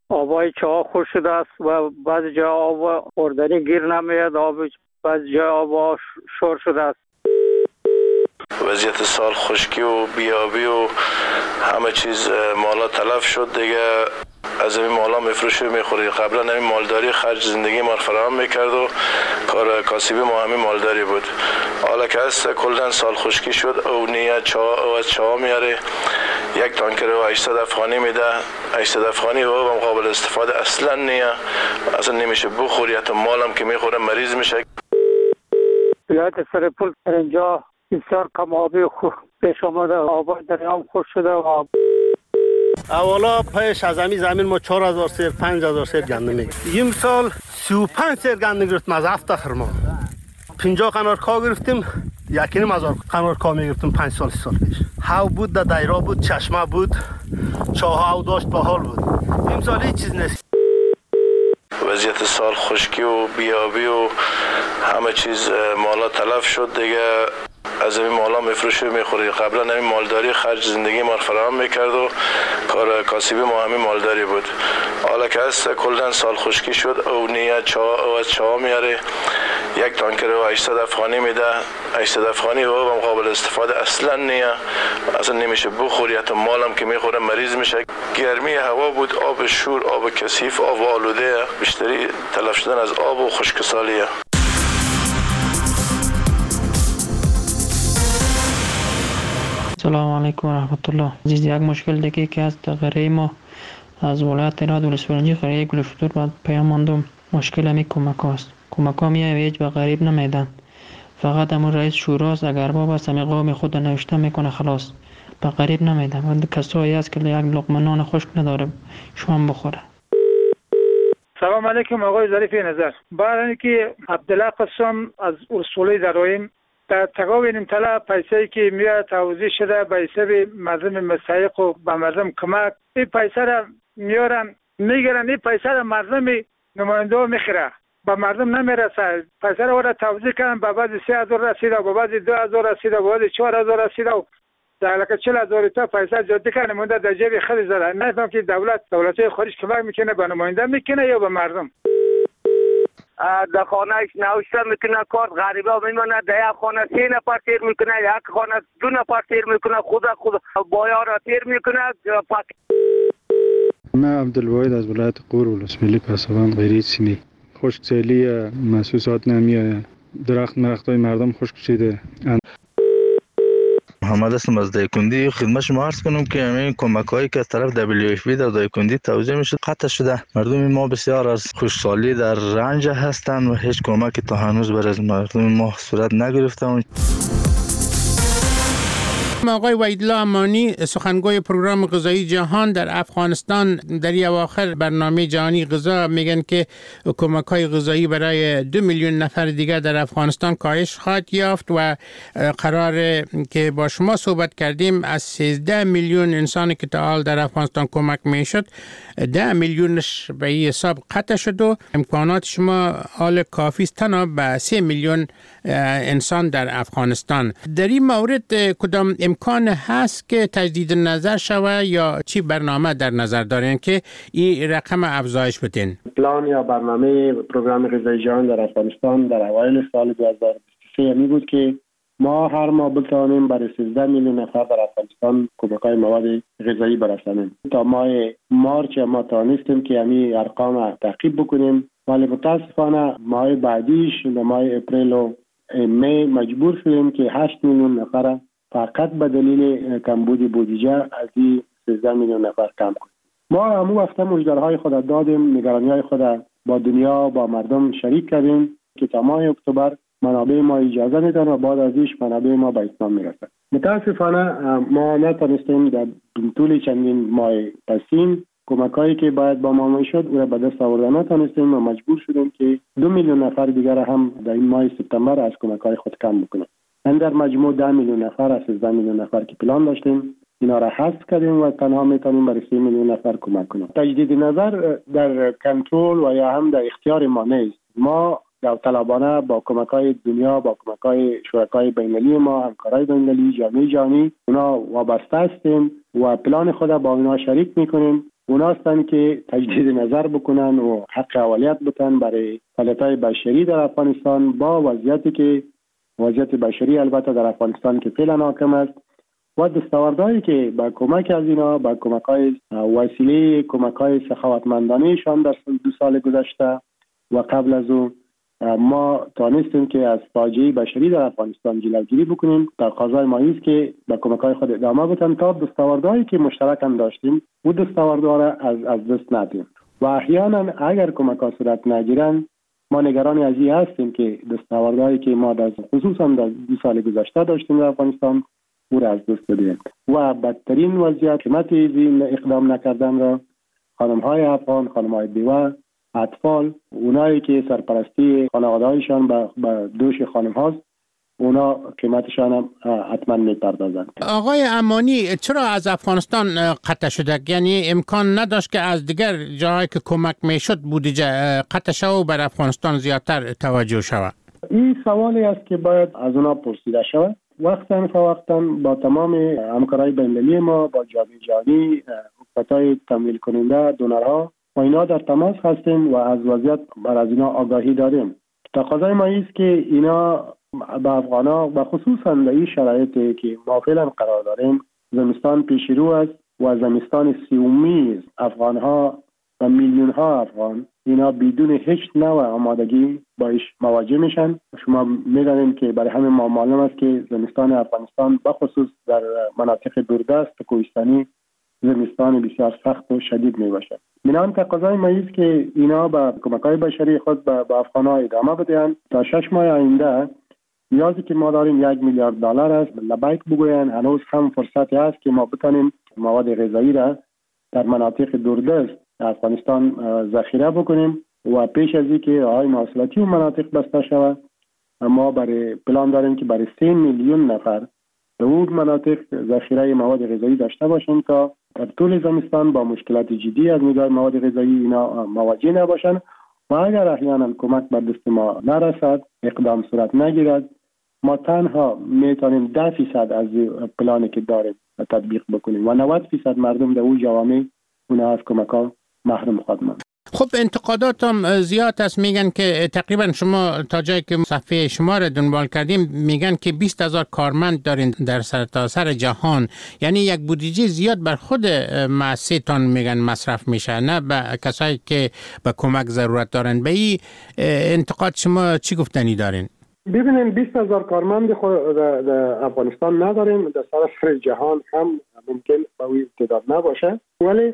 آبای چاه خوش شده است و بعضی جا آب خوردنی گیر نمیاد، آب بعضی جا آب شور شده است. وضعیت سال خشکی و بیابی و همه چیز مالا تلف شد دیگه. از این مالا میفروشی میخوری. قبلا همین مالداری خرج زندگی ما فراهم میکرد و کار کاسبی ما همین مالداری بود. حالا که هست کلا سال خشکی شد او نیه چا او از چا میاره یک تانکر و هشتصد افغانی میده. هشتصد افغانی و هم قابل استفاده اصلا نیه، اصلا نمیشه بخوری. حتی مالم که میخوره مریض میشه. ولایت سرپل در اینجا بسیار کم آبی خوب پیش آمده. آبای دریام خوش شده و آب. اولا پیش از همین زمین ما چهار هزار سیر پنج هزار سیر گندم میگرفتیم. این سال سی و پنج سیر گندم گرفتیم از هفت خرما. پنجاه قنارکا گرفتیم، یکی نیم هزار قنارکا میگرفتیم پنج سال سی سال پیش. هاو بود، در دایره بود، چشمه بود، چاه هاو داشت، باحال بود. این سال هیچ چیز نیست. وضعیت سال خشکی و بیابی و همه چیز مالا تلف شد دیگه. از این مالا میفروشی میخوری. قبلا همین مالداری خرج زندگی ما فراهم میکرد و کار کاسبی ما همین مالداری بود. حالا که هست کلا سال خشکی شد او نیه چا او از چا میاره یک تانکر و هشتصد افغانی میده. هشتصد افغانی و هم قابل استفاده اصلا نیه، اصلا نمیشه بخوری. حتی مالم که میخوره مریض میشه. گرمی هوا بود، آب شور، آب کثیف، آب آلوده. بیشتری تلف شدن از آب و خشکسالیه. سلام علیکم و رحمت الله. عزیز، یک مشکل دیگه که از غریه ما از ولایت راد ولسوالی قریه گلشتور بعد پیام ماندم. مشکل همی کمک هاست. کمک ها میای ویج به غریب نمیدن. فقط همون رئیس شوراست اگر باب است همی قوم خود نوشته میکنه خلاص. به غریب نمیدن. و کسایی هست که یک لقمه نان خشک نداره شام بخوره. سلام علیکم آقای ظریف نظر. بعد اینکه عبدالله قسم از ولسوالی درایم در تقاوین طلا پیسه‌ای که میاد توزیع شده به حساب مردم مستحق و به مردم کمک، این پیسه را میارن میگیرن. این پیسه را مردم نماینده ها میخوره، به مردم نمیرسه. پیسه را ورا توزیع کردن، به بعد سه هزار رسیده، به بعد دو هزار رسیده، به بعد چهار هزار رسیده و در لکه چهل هزار تا پیسه جاده کنه مونده در جیب خیلی زده. نفهم که دولت دولت خارج کمک میکنه به نماینده میکنه یا به مردم. در خانه نوشته میکنه کارت غریبا میمونه. در یک خانه سه نفر تیر میکنه، یک خانه دو نفر تیر میکنه، خود خود بایا را تیر میکنه. من عبدالواحد از ولایت غور ولسوالی پسابند غیری سینی. خشکسالی محسوسات نمیآید. درخت مرختای مردم خشک شده. محمد هستم از دایکندی. خدمت شما عرض کنم که همین کمک هایی که از طرف دبلیو اف پی در دایکندی توزیع میشه قطع شده. مردم ما بسیار از خشکسالی در رنج هستند و هیچ کمکی تا هنوز برای مردم ما صورت نگرفته. آقای وحیدالله امانی، سخنگوی پروگرام غذایی جهان در افغانستان، در اواخر برنامه جهانی غذا میگن که کمک‌های غذایی برای دو میلیون نفر دیگر در افغانستان کاهش خواهد یافت و قرار که با شما صحبت کردیم از سیزده میلیون انسانی که تا حال در افغانستان کمک میشد ده میلیونش به این حساب قطع شد و امکانات شما حال کافی است تنها به سه میلیون انسان در افغانستان. در این مورد کدام امکان هست که تجدید نظر شوه یا چی برنامه در نظر دارین که این رقم افزایش بدین؟ پلان یا برنامه پروگرام غذایی جهان در افغانستان در اوایل سال دو هزار و بیست و سه می بود که ما هر ماه بتوانیم برای سیزده میلیون نفر در افغانستان کمک‌های مواد غذایی برسانیم. تا ماه مارچ ما توانستیم که همین ارقام تعقیب بکنیم، ولی متاسفانه ماه بعدیش در ماه اپریل و می مجبور شدیم که هشت میلیون نفر فقط به دلیل کمبود بودجه از این سیزده میلیون نفر کم کنیم. ما همون وقتا مژده‌های خود دادیم، نگرانی‌های خود با دنیا با مردم شریک کردیم که تا ماه اکتبر منابع ما اجازه میدن و بعد ازش منابع ما به اتمام میرسه. متاسفانه ما نتونستیم در طول چندین ماه پسین کمکایی که باید با ما میشد او را به دست آوردن نتونستیم و مجبور شدیم که دو میلیون نفر دیگر هم در این ماه سپتامبر از کمکای خود کم بکنیم. در مجموع ده میلیون نفر از سیزده میلیون نفر که پلان داشتیم اینا را حذف کردیم و تنها میتونیم برای سه میلیون نفر کمک کنیم. تجدید نظر در کنترل و یا هم در اختیار ما نیست. ما داوطلبانه با کمک‌های دنیا، با کمک‌های شرکای بین‌المللی ما، همکارای بین‌المللی، جامعه جهانی اونا وابسته هستیم و پلان خود با اونا شریک میکنیم اونا هستند که تجدید نظر بکنن و حق اولیت بتن برای فعالیت‌های بشری در افغانستان با وضعیتی که وضعیت بشری البته در افغانستان که فعلا حاکم است و دستاوردهایی که با کمک از اینا با کمک‌های وسیله کمک‌های سخاوتمندانه‌شان در دو سال گذشته و قبل از او ما توانستیم که از فاجعه بشری در افغانستان جلوگیری بکنیم. تقاضای ما است که با کمک‌های خود ادامه بدن تا دستاوردهایی که مشترک هم داشتیم و دستاوردها را از از دست ندیم و احیانا اگر کمک‌ها صورت نگیرند ما نگران از این هستیم که دستاوردهایی که ما در خصوصا در دو سال گذشته داشتیم در افغانستان او را از دست بدیم و بدترین وضعیت قیمت این اقدام نکردن را خانم‌های افغان، خانم‌های بیوه، اطفال، اونایی که سرپرستی خانواده‌هایشان به دوش خانم هاست اونا قیمتشان هم حتما میپردازند. آقای امانی چرا از افغانستان قطع شده؟ یعنی امکان نداشت که از دیگر جاهایی که کمک میشد بودجه قطع شود و بر افغانستان زیادتر توجه شود؟ این سوالی است که باید از اونا پرسیده شود. وقتا فوقتا با تمام همکارای بین‌المللی ما با جامعه جهانی، حکومت‌های تمویل کننده، دونرها و اینا در تماس هستیم و از وضعیت بر از اینا آگاهی داریم. تقاضای ما است که اینا به افغانا و خصوصا در این شرایطی که ما فعلا قرار داریم زمستان پیش رو است و زمستان سیومی افغانها و میلیون ها افغان اینا بدون هیچ نوع آمادگی باش مواجه میشن. شما میدانید که برای همه ما معلوم است که زمستان افغانستان به خصوص در مناطق دوردست و کوهستانی زمستان بسیار سخت و شدید می باشد. بنابراین تقاضای ما است که اینا با کمک‌های بشری خود به افغان‌ها ادامه بدهند. تا شش ماه آینده نیازی که ما داریم یک میلیارد دلار است. لبیک بگوین هنوز هم فرصتی است که ما بتانیم مواد غذایی را در مناطق دوردست افغانستان ذخیره بکنیم و پیش از اینکه راه‌های مواصلاتی و مناطق بسته شود ما برای پلان داریم که برای سه میلیون نفر در اون مناطق ذخیره مواد غذایی داشته باشیم تا در طول زمستان با مشکلات جدی از نگاه مواد غذایی اینا مواجه نباشند و اگر احیانا کمک به دست ما نرسد، اقدام صورت نگیرد، ما تنها میتونیم ده فیصد از پلانی که داریم تطبیق بکنیم و نود فیصد مردم در اون جوامع اونها از کمک ها محروم خواهد ماند. خب انتقادات هم زیاد است. میگن که تقریبا شما تا جایی که صفحه شما را دنبال کردیم میگن که بیست هزار کارمند دارین در سرتاسر جهان، یعنی یک بودجه زیاد بر خود مؤسسه‌تان میگن مصرف میشه، نه به کسایی که به کمک ضرورت دارن. به این انتقاد شما چی گفتنی دارین؟ ببینید بیست هزار کارمند خود در افغانستان نداریم، در سراسر جهان هم ممکن به این تعداد نباشه، ولی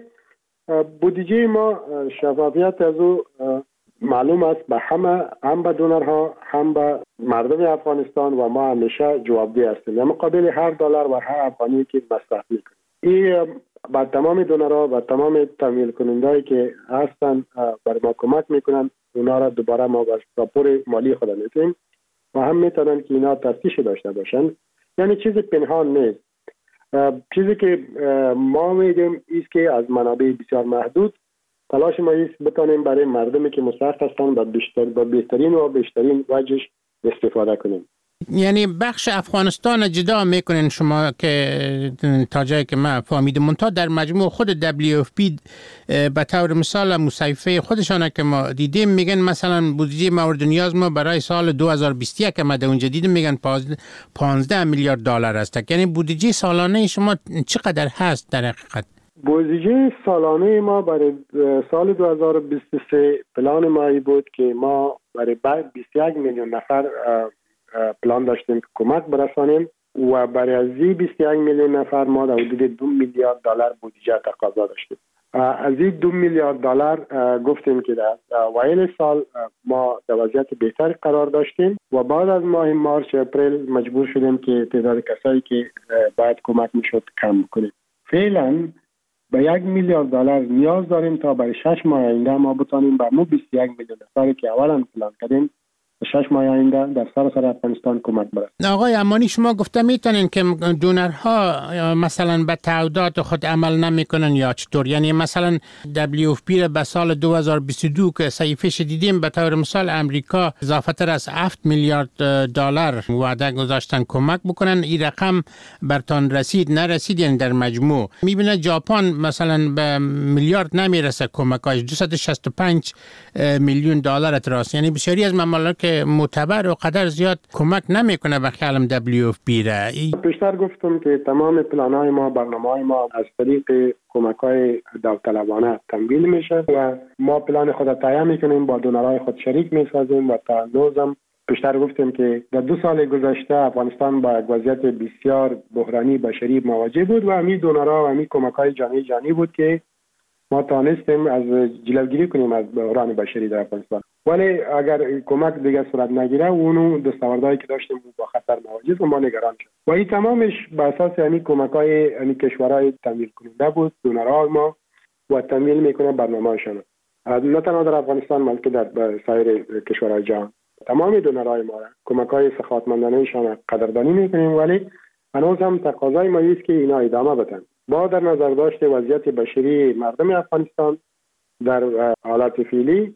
بودجه ما شفافیت از او معلوم است به همه، هم به دونرها هم به مردم افغانستان و ما همیشه جوابدeh هستیم در مقابل هر دلار و هر افغانی که مصرف میکنیم. این با تمام دونرها و تمام تمویل کنندهایی که هستن بر ما کمک میکنن، اونا را دوباره ما با راپور مالی خود میتونیم و هم میتونن که اینا تفتیش داشته باشن. یعنی چیز پنهان نیست. چیزی که ما میگیم ایست که از منابع بسیار محدود تلاش ما ایست بتانیم برای مردمی که مستحق هستند با بیشتر با بهترین و بیشترین وجهش استفاده کنیم. یعنی بخش افغانستان جدا میکنین شما که تا جایی که من فهمیدم، منتها در مجموع خود دبلیو اف پی به طور مثال مصیفه خودشان که ما دیدیم میگن مثلا بودجه مورد نیاز ما برای سال دو هزار و بیست و یک که ما در اونجا دیدیم میگن پانزده میلیارد دلار است. یعنی بودجه سالانه شما چقدر هست در حقیقت؟ بودجه سالانه ما برای سال دو هزار و بیست و سه پلان ما بود که ما برای بیست و یک میلیون نفر پلان داشتیم که کمک برسانیم و برای از این بیست و یک میلیون نفر ما در حدود دو میلیارد دلار بودجه تقاضا داشتیم. از این دو میلیارد دلار گفتیم که در اوایل سال ما در وضعیت بهتری قرار داشتیم و بعد از ماه مارچ اپریل مجبور شدیم که تعداد کسایی که باید کمک میشد کم کنیم. فعلا به یک میلیارد دلار نیاز داریم تا برای شش ماه آینده ما بتانیم به مو بیست و یک میلیون نفری که اولا پلان کردیم شش ماه آینده در سراسر افغانستان کمک برسد. آقای امانی، شما گفته میتونین که دونرها مثلا به تعهدات خود عمل نمیکنن یا چطور؟ یعنی مثلا دبلیو اف پی به سال دو هزار و بیست و دو که صحیفه‌اش دیدیم، به طور مثال امریکا اضافه تر از هفت میلیارد دلار وعده گذاشتن کمک بکنن. این رقم برتان رسید نرسید؟ یعنی در مجموع میبینه ژاپن مثلا به میلیارد نمیرسه کمکاش، دویست و شصت و پنج میلیون دلار تراست. یعنی بسیاری از ممالک معتبر و قدر زیاد کمک نمیکنه به خیالم دبلیو اف پی را. پیشتر گفتم که تمام پلان‌های ما، برنامه‌های ما از طریق کمک‌های داوطلبانه تمویل میشه و ما پلان خود را تهیه میکنیم، با دونرهای خود شریک میسازیم و تا هنوزم پیشتر گفتیم که در دو سال گذشته افغانستان با یک وضعیت بسیار بحرانی بشری مواجه بود و همین دونرها و همین کمک‌های جهانی جهانی بود که ما توانستیم از جلوگیری کنیم از بحران بشری در افغانستان. ولی اگر کمک دیگه صورت نگیره، اونو دستاوردهایی که داشتیم با خطر مواجه و ما نگران شد. و این تمامش به اساس همین کمک‌های همین کشورهای تمویل کننده بود، دونرها ما و تمویل میکنه برنامه‌شون. نه تنها در افغانستان بلکه در سایر کشورهای جهان. تمام دونرهای ما کمک‌های سخاوتمندانه‌شان قدردانی میکنیم، ولی هنوز هم تقاضای ما است که اینا ادامه بدن. با در نظر داشت وضعیت بشری مردم افغانستان در حالت فعلی،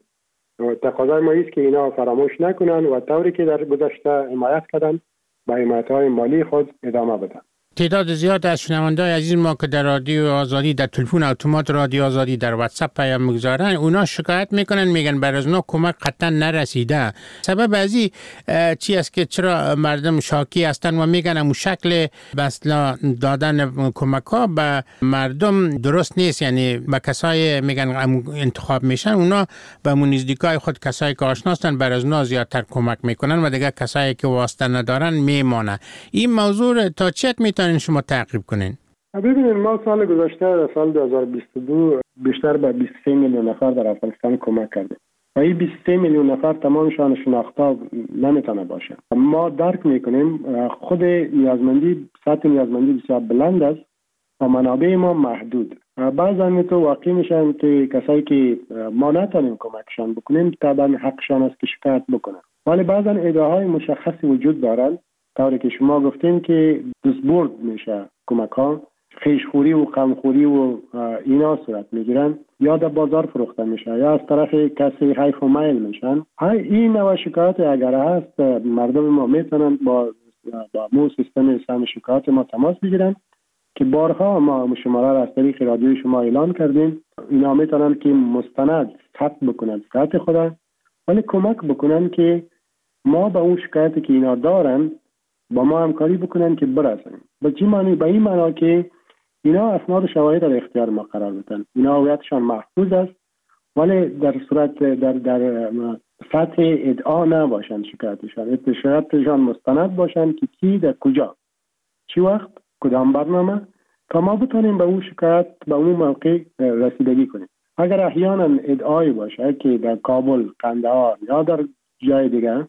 تقاضای ما است که اینا فراموش نکنن و طوری که در گذشته حمایت کردن با حمایت‌های مالی خود ادامه بدن. تعداد زیاد از شنونده‌های عزیز ما که در رادیو آزادی، در تلفن اتومات رادیو آزادی، در واتساپ پیام میگذارن، اونا شکایت میکنن، میگن بر از اونا کمک قطعا نرسیده. سبب ازی چی است که چرا مردم شاکی هستن و میگن امو شکل بسلا دادن کمک ها به مردم درست نیست؟ یعنی به کسای میگن انتخاب میشن، اونا به نزدیکای خود کسایی که آشناستن بر از اونا زیادتر کمک میکنن و دیگه کسایی که واسطه ندارن میمانه. این موضوع تا چه میتونین شما تعقیب کنین؟ ببینید، ما سال گذشته در سال دو هزار و بیست و دو بیشتر به بیست و سه میلیون نفر در افغانستان کمک کردیم و این بیست و سه میلیون نفر تمامشان شناخته نمیتونه باشه. ما درک میکنیم خود نیازمندی، سطح نیازمندی بسیار بلند است و منابع ما محدود. بعضا تو واقع میشن که کسایی که ما نتونیم کمکشان بکنیم طبعا حقشان است که شکایت بکنن، ولی بعضا ادعاهای مشخصی وجود دارن، طوری که شما گفتین که دزدبرد میشه کمک ها، خیشخوری و غمخوری و اینا صورت میگیرن، یا در بازار فروخته میشه یا از طرف کسی حیف و میل میشن. این نوع شکایت اگر هست، مردم ما میتونن با با مو سیستم سهم شکایت ما تماس بگیرن که بارها ما شماره را از طریق رادیو شما اعلان کردیم. اینا میتونن که مستند ثبت بکنن شکایت خود، ولی کمک بکنن که ما به اون شکایتی که اینا دارن با ما همکاری بکنن که برسن. به چی معنی؟ به این معنا که اینا اسناد و شواهد در اختیار ما قرار بدن. اینا هویتشان محفوظ است، ولی در صورت در در سطح ادعا نباشن شکایتشان، شکایتشان مستند باشن که کی در کجا، چی وقت، کدام برنامه، تا ما بتونیم به اون شکایت به اون موقع رسیدگی کنیم. اگر احیانا ادعایی باشه که در کابل، قندهار یا در جای دیگه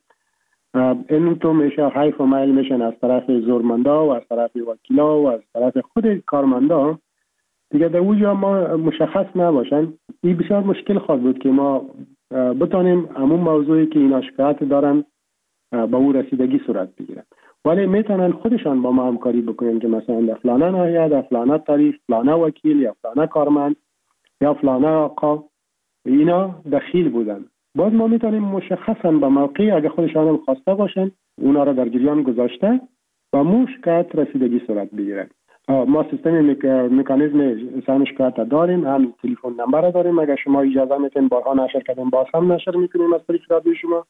این تو میشه حیف و میل میشن از طرف زورمندا و از طرف وکیلا و از طرف خود کارمندا، دیگه در اونجا ما مشخص نباشن، این بسیار مشکل خواهد بود که ما بتونیم همون موضوعی که اینا شکایت دارن به اون رسیدگی صورت بگیرن. ولی میتونن خودشان با ما همکاری بکنن که مثلا در فلانه ناحیه، در فلانه تاریخ، فلانه وکیل یا فلانه کارمند یا فلانه آقا اینا دخیل بودن. باز ما میتونیم مشخصا به موقع اگه خودشان هم خواسته باشن اونا را در جریان گذاشته و مو شکایت رسیدگی صورت بگیرن. ما سیستم مکانیزم سهم شکایت داریم، هم تلفن نمبر داریم. اگه شما اجازه میتین بارها نشر کردیم، باز هم نشر میکنیم از طریق رادیو شما،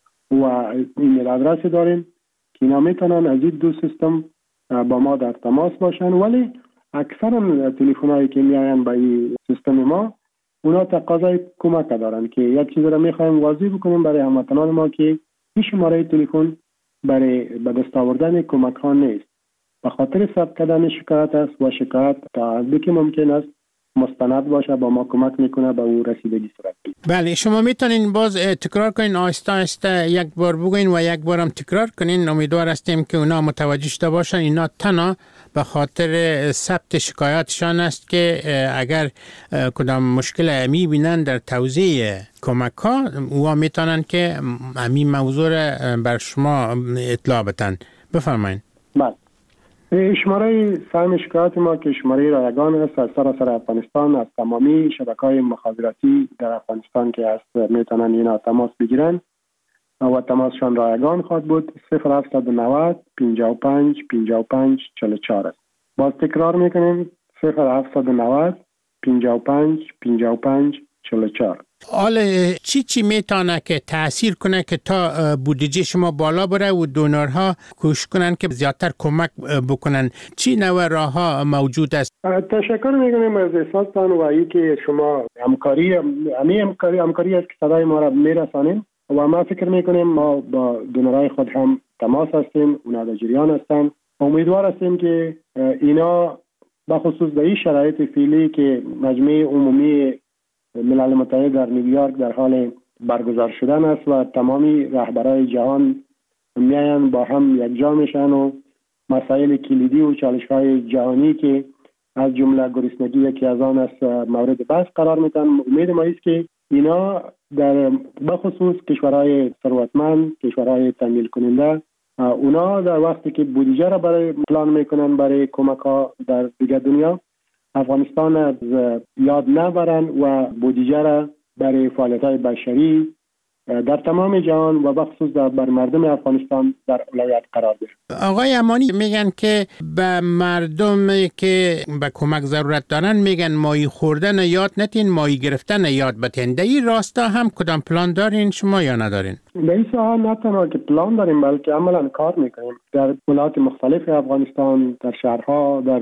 و ایمیل آدرس داریم که اینا میتونن از این دو سیستم با ما در تماس باشن. ولی اکثرا تلفن هایی که میاین با این سیستم ما اونا تقاضای کمک دارن که یک چیز را میخوایم واضح بکنیم برای هموطنان ما که این شماره تلفن برای به دست آوردن کمک ها نیست، به خاطر ثبت کردن شکایت است و شکایت تا حدی که ممکن است مستند باشه با ما کمک میکنه به اون رسیدگی صورت بگیره. بله، شما میتونین باز تکرار کنین، آهسته آهسته یک بار بگوین و یک بارم تکرار کنین. امیدوار هستیم که اونا متوجه شده باشن. اینا تنها به خاطر ثبت شکایاتشان است که اگر کدام مشکل امی بینن در توزیع کمک ها او میتونن که امی موضوع بر شما اطلاع بتن. بفرمایید. بله. شماره سهم شکایات ما که شماره رایگان است از سراسر افغانستان، از تمامی شبکه‌های مخابراتی در افغانستان که هست میتونن اینا تماس بگیرن و تماسشان رایگان خواهد بود. صفر هفتصد و نود پنجاه و پنج پنجاه و پنج چهل و چهار است. باز تکرار میکنیم صفر هفتصد و نود پنجاه و پنج پنجاه و پنج چهل و چهار. حالا چی چی میتونه که تأثیر کنه که تا بودجه شما بالا بره و دونرها کوشش کنن که زیادتر کمک بکنن؟ چی نوع راه ها موجود است؟ تشکر میکنیم از احساستان و ای که شما همکاری امی همکاری همکاری است که صدای ما را میرسانیم و ما فکر میکنیم ما با دونرهای خود هم تماس هستیم، اونا در جریان هستن. امیدوار هستیم که اینا بخصوص در این شرایط فعلی که مجمع عمومی ملل متحد در نیویورک در حال برگزار شدن است و تمامی رهبرای جهان میاین با هم یکجا میشن و مسائل کلیدی و چالش‌های جهانی که از جمله گرسنگی یکی از آن است مورد بحث قرار میدن. امید ما است که اینا در بخصوص کشورهای ثروتمند، کشورهای تمویل کننده، اونا در وقتی که بودجه را برای پلان میکنن برای کمک ها در دیگر دنیا، افغانستان از یاد نبرن و بودجه را برای فعالیت‌های بشری در تمام جهان و بخصوص در بر مردم افغانستان در اولویت قرار ده. آقای امانی میگن که به مردمی که به کمک ضرورت دارن میگن ماهی خوردن یاد نتین، ماهی گرفتن یاد بتین. در این راستا هم کدام پلان دارین شما یا ندارین؟ در این ساحه نه تنها که پلان داریم بلکه عملا کار میکنیم در ولایات مختلف افغانستان، در شهرها، در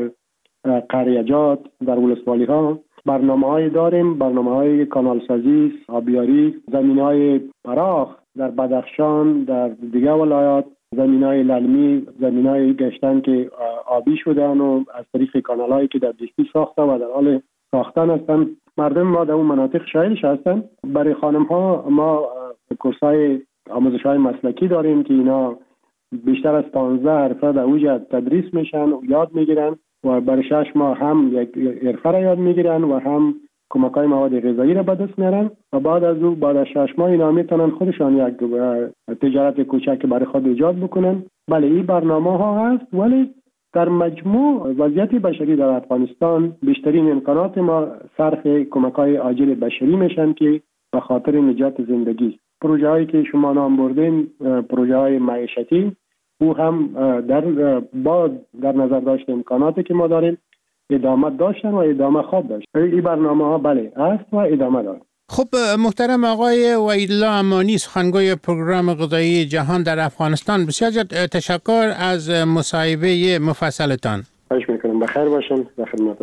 قریجات، در ولسوالی ها برنامه های داریم، برنامه های کانال سازی، آبیاری، زمین های پراخ در بدخشان، در دیگر ولایات، زمین های للمی، زمین های گشتن که آبی شدن و از طریق کانال هایی که در دیستی ساخته و در حال ساختن هستن. مردم ما در اون مناطق شایلش هستن. برای خانم ها ما کورس های آموزش های مسلکی داریم که اینا بیشتر از پانزده حرفه در اوج تدریس میشن و یاد میگیرن و برای شش ماه هم یک حرفه را یاد میگیرن و هم کمک‌های مواد غذایی را به دست میارن و بعد از او بعد از شش ماه اینا میتونن خودشان یک تجارت کوچک برای خود ایجاد بکنن. بله این برنامه ها هست، ولی در مجموع وضعیت بشری در افغانستان بیشترین امکانات ما صرف کمک‌های عاجل بشری میشن که به خاطر نجات زندگی. پروژه هایی که شما نام بردین پروژه های معیشتی او هم در با در نظر داشت امکاناتی که ما داریم ادامه داشتن و ادامه خواب داشت. این برنامه ها بله است و ادامه دارد. خب محترم آقای وحیدالله امانی، سخنگوی پروگرام غذایی جهان در افغانستان، بسیار تشکر از مصاحبه مفصلتان. خواهش میکنم. بخیر باشین. در خدمت.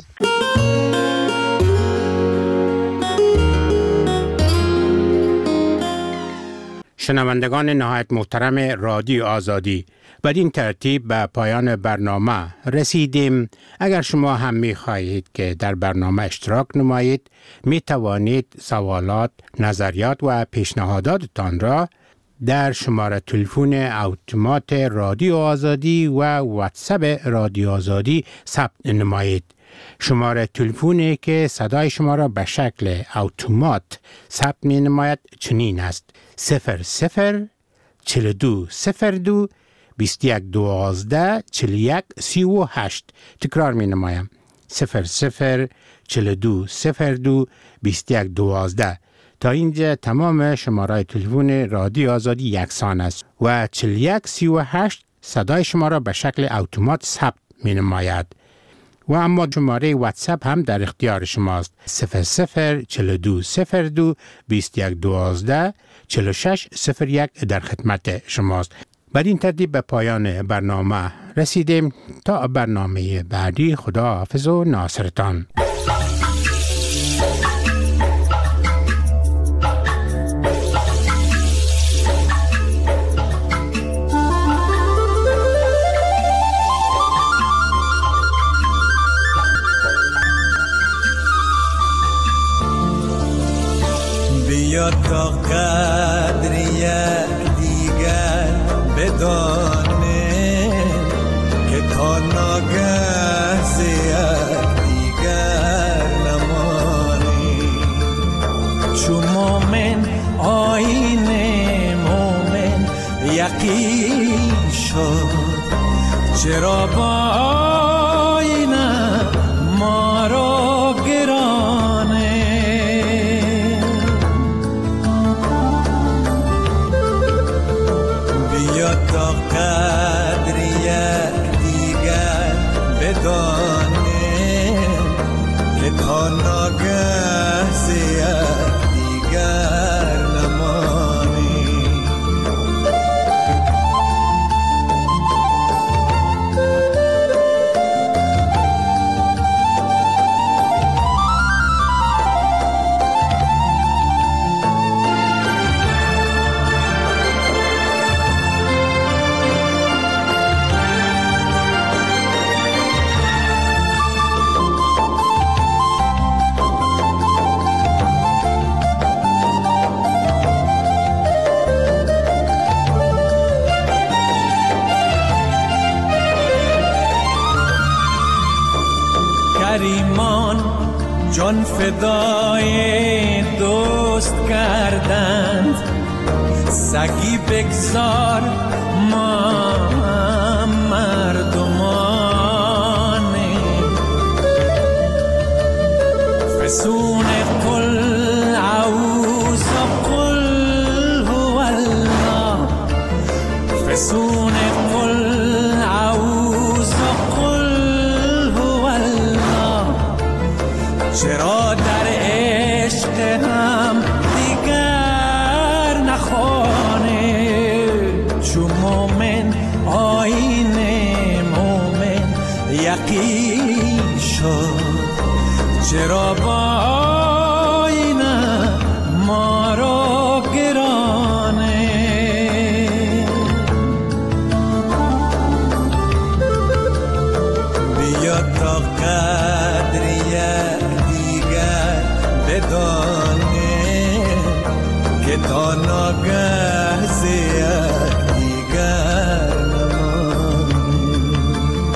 شنوندگان نهایت محترم رادیو آزادی، بدین ترتیب به پایان برنامه رسیدیم. اگر شما هم می خواهید که در برنامه اشتراک نمایید، می توانید سوالات، نظریات و پیشنهاداتتان را در شماره تلفن اتومات رادیو آزادی و واتساپ رادیو آزادی ثبت نمایید. شماره تلفنی که صدای شما را به شکل اتومات ثبت می نماید چنین است: صفر صفر چهل و دو صفر دو بیست و یک دوازده چهل و یک سی و هشت. تکرار می نمایم: صفر صفر چهل و دو صفر دو بیست و یک دوازده. تا اینجا تمام شماره تلفن رادیو آزادی یکسان است و چهل و یک سی و هشت صدای شما را به شکل اتومات ثبت می نماید. و اما شماره واتساپ هم در اختیار شماست: صفر صفر چهل و دو صفر دو بیست و یک دوازده چهل و شش صفر یک در خدمت شماست. بدین ترتیب به پایان برنامه رسیدیم. تا برنامه بعدی، خدا حافظ و ناصرتان. بیا تا قدری دیگر بدانه که تا ناگه یقین شد چرا با آینه ما را گرانه. بیا تا قدر یک دیگر بدانیم که تا ناگه زیاد دیگر نمانیم. کریمان جان فدای دوست کردند، سگی بگذار ما مردمانیم. فسون قل اعوذ قل هو الله، فسون قل اعوذ قل هو الله. چرا در عشق هم دیگر نخوانه، چو مومن آیین مومن یقین شد چرا با آینه ما را گرانه. بیا تا قدر یک دیگر بدانیم که تا ناگه زیاد دیگر نمانیم.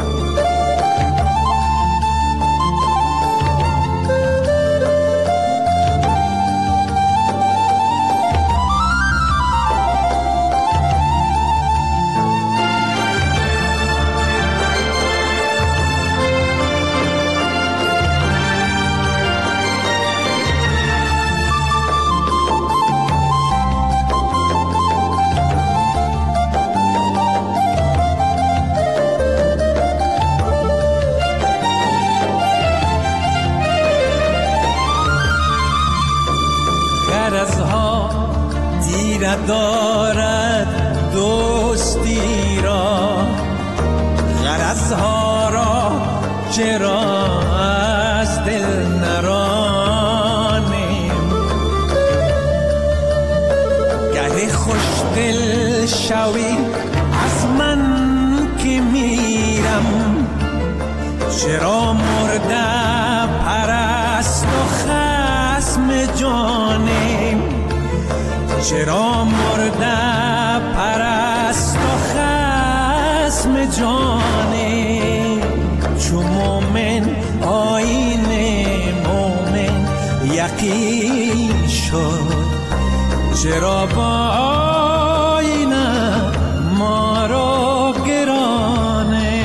غرضها تیره دارد دوستی را، غرضها را چرا از دل نرانیم. گه خوش دل شوی از من که میرم، چرا مرده پرست و خصم جانیم. چرا مرده پرست و خصم جانیم. چو مومن آیین مومن یقین شد چرا با آینه ما را گرانه.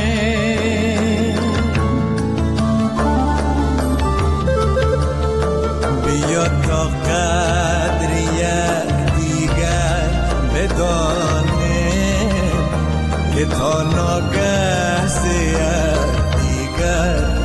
بیا تا قدر یک دیگر بدانیم که تا ناگه زیاد دیگر